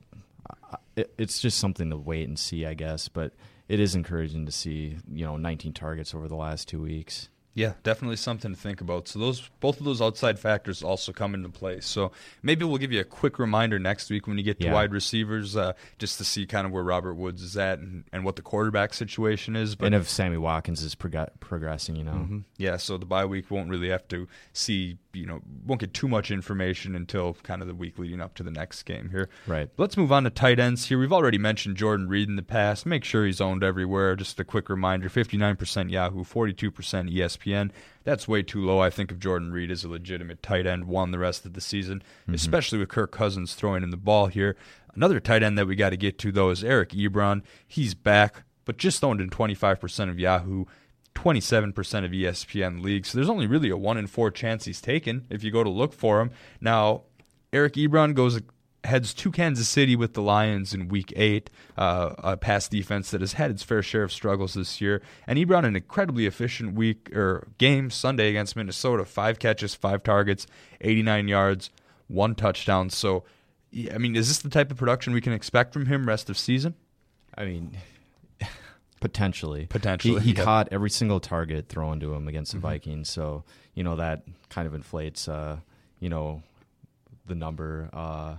it's just something to wait and see, I guess. But it is encouraging to see, 19 targets over the last 2 weeks. Yeah, definitely something to think about. So both of those outside factors also come into play. So maybe we'll give you a quick reminder next week when you get to wide receivers, just to see kind of where Robert Woods is at and what the quarterback situation is. But, and if Sammy Watkins is progressing, Yeah, so the bye week won't really have to see, won't get too much information until kind of the week leading up to the next game here. Right. Let's move on to tight ends here. We've already mentioned Jordan Reed in the past. Make sure he's owned everywhere. Just a quick reminder, 59% Yahoo, 42% ESPN. That's way too low. I think if Jordan Reed is a legitimate tight end one the rest of the season, especially with Kirk Cousins throwing in the ball here. Another tight end that we got to get to, though, is Eric Ebron. He's back, but just owned in 25% of Yahoo, 27% of ESPN leagues. So there's only really a 1 in 4 chance he's taken if you go to look for him. Now, Eric Ebron heads to Kansas City with the Lions in Week 8, a pass defense that has had its fair share of struggles this year. And Ebron, an incredibly efficient game Sunday against Minnesota, 5 catches, 5 targets, 89 yards, 1 touchdown. So, I mean, is this the type of production we can expect from him rest of season? I mean, potentially. He caught every single target thrown to him against the Vikings, so that kind of inflates the number.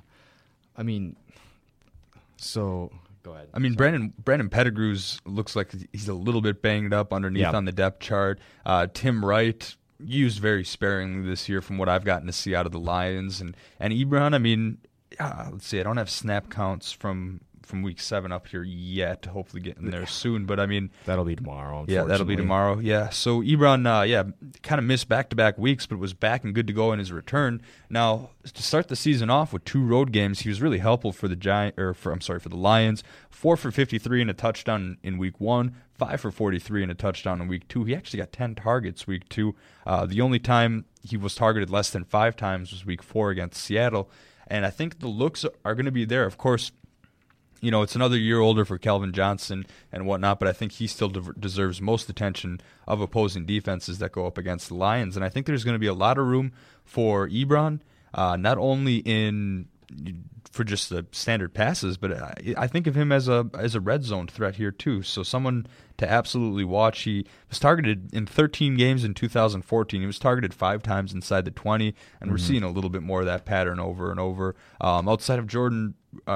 Go ahead. I mean, Brandon Pettigrews looks like he's a little bit banged up underneath on the depth chart. Tim Wright used very sparingly this year from what I've gotten to see out of the Lions. And Ebron, I mean, let's see, I don't have snap counts from Week 7 up here yet. Hopefully getting there soon. But, I mean... That'll be tomorrow, Yeah, that'll be tomorrow. Yeah, so Ebron, kind of missed back-to-back weeks, but was back and good to go in his return. Now, to start the season off with 2 road games, he was really helpful for the Lions. 4 for 53 and a touchdown in Week 1. 5 for 43 and a touchdown in Week 2. He actually got 10 targets Week 2. The only time he was targeted less than 5 times was Week 4 against Seattle. And I think the looks are going to be there. Of course, it's another year older for Calvin Johnson and whatnot, but I think he still deserves most attention of opposing defenses that go up against the Lions. And I think there's going to be a lot of room for Ebron, not only for just the standard passes, but I think of him as a red zone threat here too. So someone to absolutely watch. He was targeted in 13 games in 2014. He was targeted 5 times inside the 20, and we're seeing a little bit more of that pattern over and over. Outside of Jordan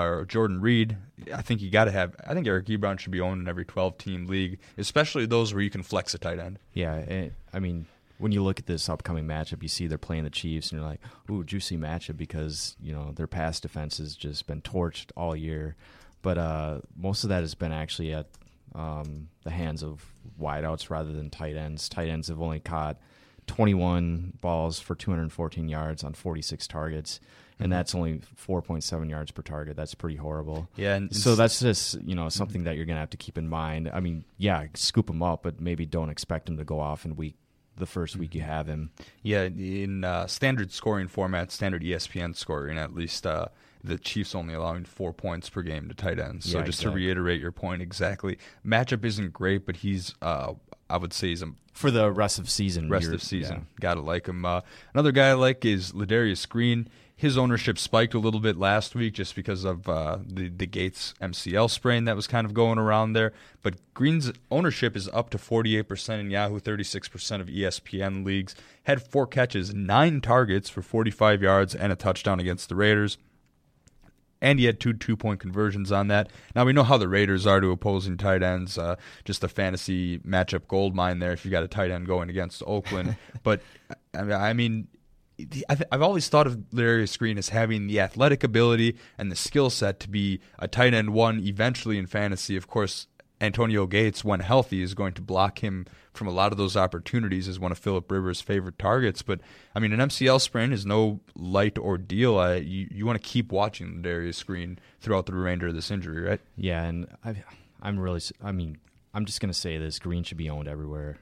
Reed, I think Eric Ebron should be owned in every 12-team league, especially those where you can flex a tight end. Yeah, I mean, when you look at this upcoming matchup, you see they're playing the Chiefs, and you're like, ooh, juicy matchup because, their pass defense has just been torched all year. But most of that has been actually at the hands of wideouts rather than tight ends. Tight ends have only caught 21 balls for 214 yards on 46 targets, and that's only 4.7 yards per target. That's pretty horrible. Yeah, so that's just something that you're going to have to keep in mind. I mean, scoop him up, but maybe don't expect him to go off in the first week you have him. Yeah, in standard scoring format, standard ESPN scoring, at least the Chiefs only allowing 4 points per game to tight ends. So just to reiterate your point exactly, matchup isn't great, but he's I would say he's a for the rest of season. Yeah. Gotta like him. Another guy I like is Ladarius Green. His ownership spiked a little bit last week just because of the Gates MCL sprain that was kind of going around there. But Green's ownership is up to 48% in Yahoo, 36% of ESPN leagues. Had 4 catches, 9 targets for 45 yards and a touchdown against the Raiders. And he had 2 two-point conversions on that. Now, we know how the Raiders are to opposing tight ends. Just a fantasy matchup goldmine there if you got a tight end going against Oakland. But, I mean, I've always thought of Ladarius Green as having the athletic ability and the skill set to be a tight end 1 eventually in fantasy. Of course, Antonio Gates, when healthy, is going to block him from a lot of those opportunities as one of Phillip Rivers' favorite targets. But, I mean, an MCL sprain is no light ordeal. You want to keep watching Ladarius Green throughout the remainder of this injury, right? Yeah, and I'm just going to say this. Green should be owned everywhere.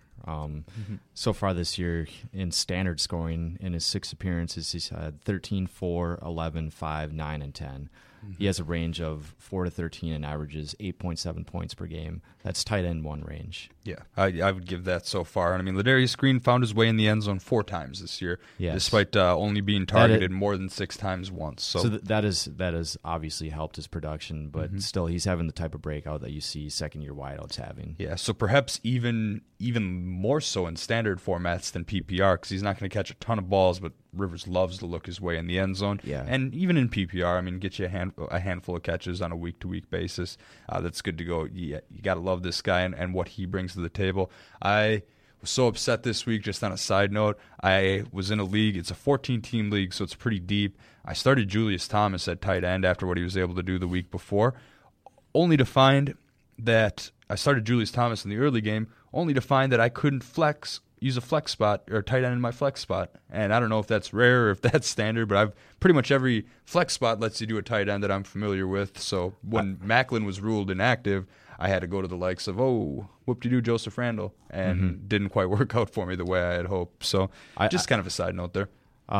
So far this year in standard scoring, in his 6 appearances, he's had 13, 4, 11, 5, 9, and 10. He has a range of 4 to 13 and averages 8.7 points per game. That's tight end 1 range. Yeah, I would give that so far. And I mean, Ladarius Green found his way in the end zone 4 times this year, despite only being targeted more than 6 times once. So that has obviously helped his production, but still he's having the type of breakout that you see second-year wideouts having. Yeah, so perhaps even more so in standard formats than PPR, because he's not going to catch a ton of balls, but Rivers loves to look his way in the end zone. Yeah. And even in PPR, I mean, get you a handful of catches on a week-to-week basis. That's good to go. You got to love this guy and what he brings to the table. I was so upset this week, just on a side note. I was in a league. It's a 14-team league, so it's pretty deep. I started Julius Thomas at tight end after what he was able to do the week before, only to find that I started Julius Thomas in the early game, only to find that I couldn't use a flex spot or tight end in my flex spot. And I don't know if that's rare or if that's standard, but I've pretty much every flex spot lets you do a tight end that I'm familiar with. So when Macklin was ruled inactive, I had to go to the likes of, whoop-de-doo, Joseph Randall, and didn't quite work out for me the way I had hoped. So just kind of a side note there.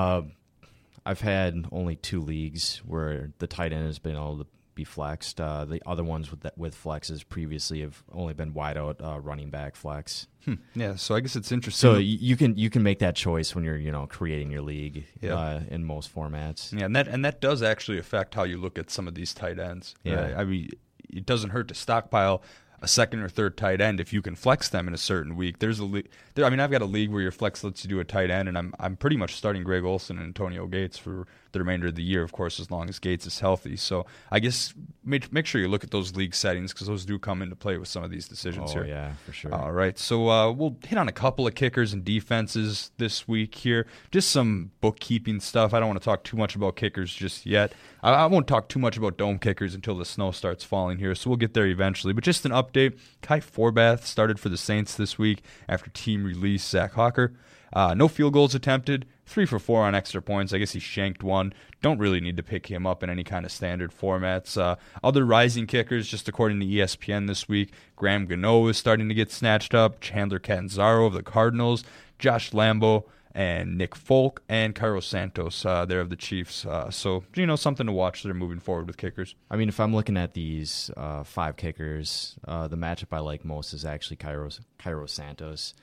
I've had only 2 leagues where the tight end has been able to be flexed. The other ones with flexes previously have only been wide out running back flex. Yeah, so I guess it's interesting. So you can make that choice when you're creating your league in most formats. Yeah, and that does actually affect how you look at some of these tight ends. Yeah, I mean, it doesn't hurt to stockpile a second or third tight end if you can flex them in a certain week. I've got a league where your flex lets you do a tight end, and I'm pretty much starting Greg Olsen and Antonio Gates for the remainder of the year, of course, as long as Gates is healthy. So I guess make sure you look at those league settings, because those do come into play with some of these decisions here. Oh, yeah, for sure. All right, so we'll hit on a couple of kickers and defenses this week here. Just some bookkeeping stuff. I don't want to talk too much about kickers just yet. I won't talk too much about dome kickers until the snow starts falling here, so we'll get there eventually. But just an update, Kai Forbath started for the Saints this week after team release Zach Hawker. No field goals attempted, 3 for 4 on extra points. I guess he shanked 1. Don't really need to pick him up in any kind of standard formats. Other rising kickers, just according to ESPN this week, Graham Gano is starting to get snatched up, Chandler Catanzaro of the Cardinals, Josh Lambo, and Nick Folk, and Cairo Santos there of the Chiefs. So, something to watch there moving forward with kickers. I mean, if I'm looking at these 5 kickers, the matchup I like most is actually Cairo Santos.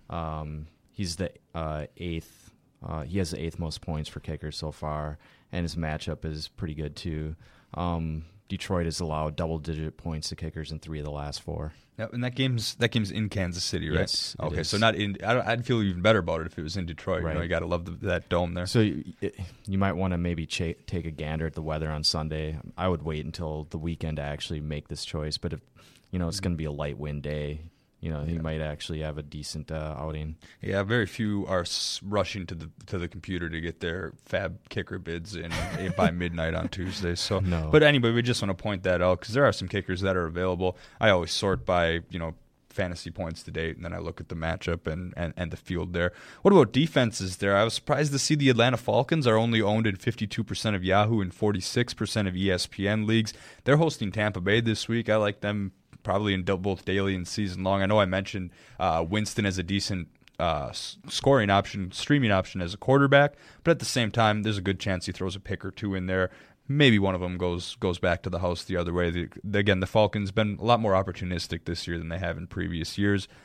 He's the 8th. He has the 8th most points for kickers so far, and his matchup is pretty good too. Detroit has allowed double-digit points to kickers in 3 of the last 4. Yeah, and that game's in Kansas City, right? Yes. Okay, so not in. I'd feel even better about it if it was in Detroit. Right. You got to love that dome there. So you might want to maybe take a gander at the weather on Sunday. I would wait until the weekend to actually make this choice. But if it's going to be a light wind day, he might actually have a decent outing. Yeah, very few are rushing to the computer to get their fab kicker bids in by midnight on Tuesday. So, no. But anyway, we just want to point that out because there are some kickers that are available. I always sort by fantasy points to date, and then I look at the matchup and the field there. What about defenses there? I was surprised to see the Atlanta Falcons are only owned in 52% of Yahoo and 46% of ESPN leagues. They're hosting Tampa Bay this week. I like them probably in both daily and season long. I know I mentioned Winston as a decent scoring option, streaming option as a quarterback, but at the same time, there's a good chance he throws a pick or 2 in there. Maybe one of them goes back to the house the other way. Again, the Falcons been a lot more opportunistic this year than they have in previous years.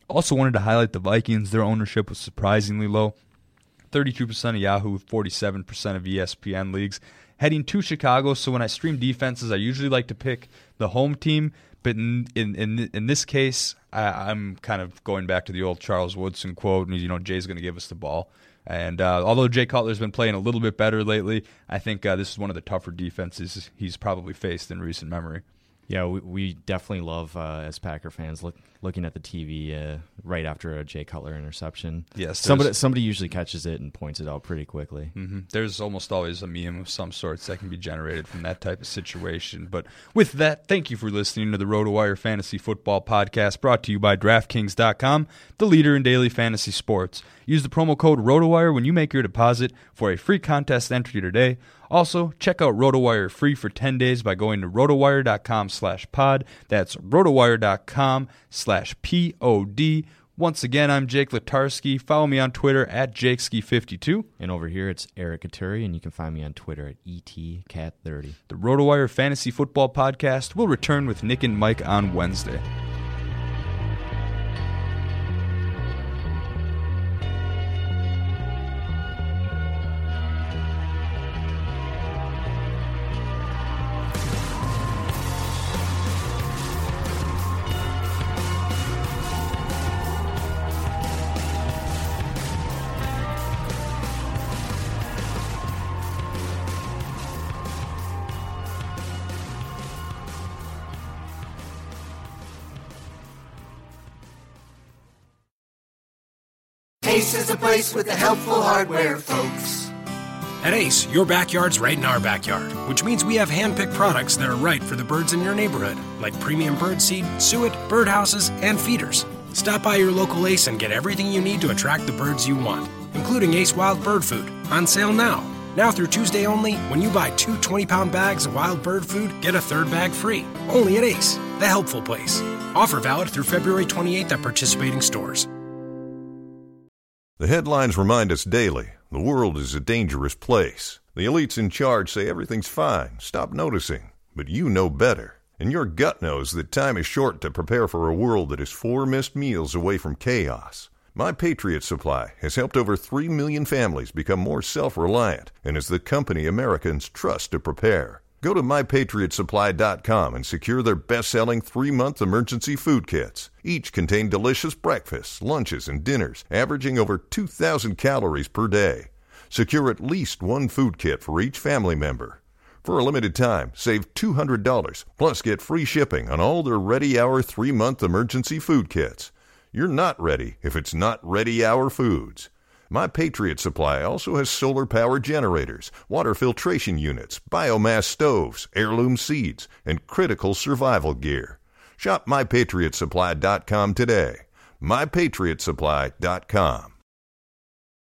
Also wanted to highlight the Vikings. Their ownership was surprisingly low. 32% of Yahoo, 47% of ESPN leagues. Heading to Chicago, so when I stream defenses, I usually like to pick the home team. But in this case, I'm kind of going back to the old Charles Woodson quote, and Jay's going to give us the ball. And although Jay Cutler's been playing a little bit better lately, I think this is one of the tougher defenses he's probably faced in recent memory. Yeah, we definitely love, as Packer fans, looking at the TV right after a Jay Cutler interception. Yes, somebody usually catches it and points it out pretty quickly. Mm-hmm. There's almost always a meme of some sorts that can be generated from that type of situation. But with that, thank you for listening to the RotoWire Fantasy Football Podcast, brought to you by DraftKings.com, the leader in daily fantasy sports. Use the promo code RotoWire when you make your deposit for a free contest entry today. Also, check out RotoWire free for 10 days by going to rotowire.com/pod. That's rotowire.com/POD. Once again, I'm Jake Latarski. Follow me on Twitter at JakeSki52. And over here, it's Eric Katuri, and you can find me on Twitter at ETCat30. The RotoWire Fantasy Football Podcast will return with Nick and Mike on Wednesday. Ace is the place with the helpful hardware, folks. At Ace, your backyard's right in our backyard, which means we have hand-picked products that are right for the birds in your neighborhood, like premium bird seed, suet, birdhouses, and feeders. Stop by your local Ace and get everything you need to attract the birds you want, including Ace Wild Bird Food, on sale now. Now through Tuesday only, when you buy 2 20-pound bags of wild bird food, get a third bag free. Only at Ace, the helpful place. Offer valid through February 28th at participating stores. The headlines remind us daily, the world is a dangerous place. The elites in charge say everything's fine, stop noticing. But you know better. And your gut knows that time is short to prepare for a world that is 4 missed meals away from chaos. My Patriot Supply has helped over 3 million families become more self-reliant and is the company Americans trust to prepare. Go to MyPatriotSupply.com and secure their best-selling 3-month emergency food kits. Each contain delicious breakfasts, lunches, and dinners, averaging over 2,000 calories per day. Secure at least 1 food kit for each family member. For a limited time, save $200, plus get free shipping on all their Ready Hour 3-month emergency food kits. You're not ready if it's not Ready Hour Foods. My Patriot Supply also has solar power generators, water filtration units, biomass stoves, heirloom seeds, and critical survival gear. Shop MyPatriotSupply.com today. MyPatriotSupply.com.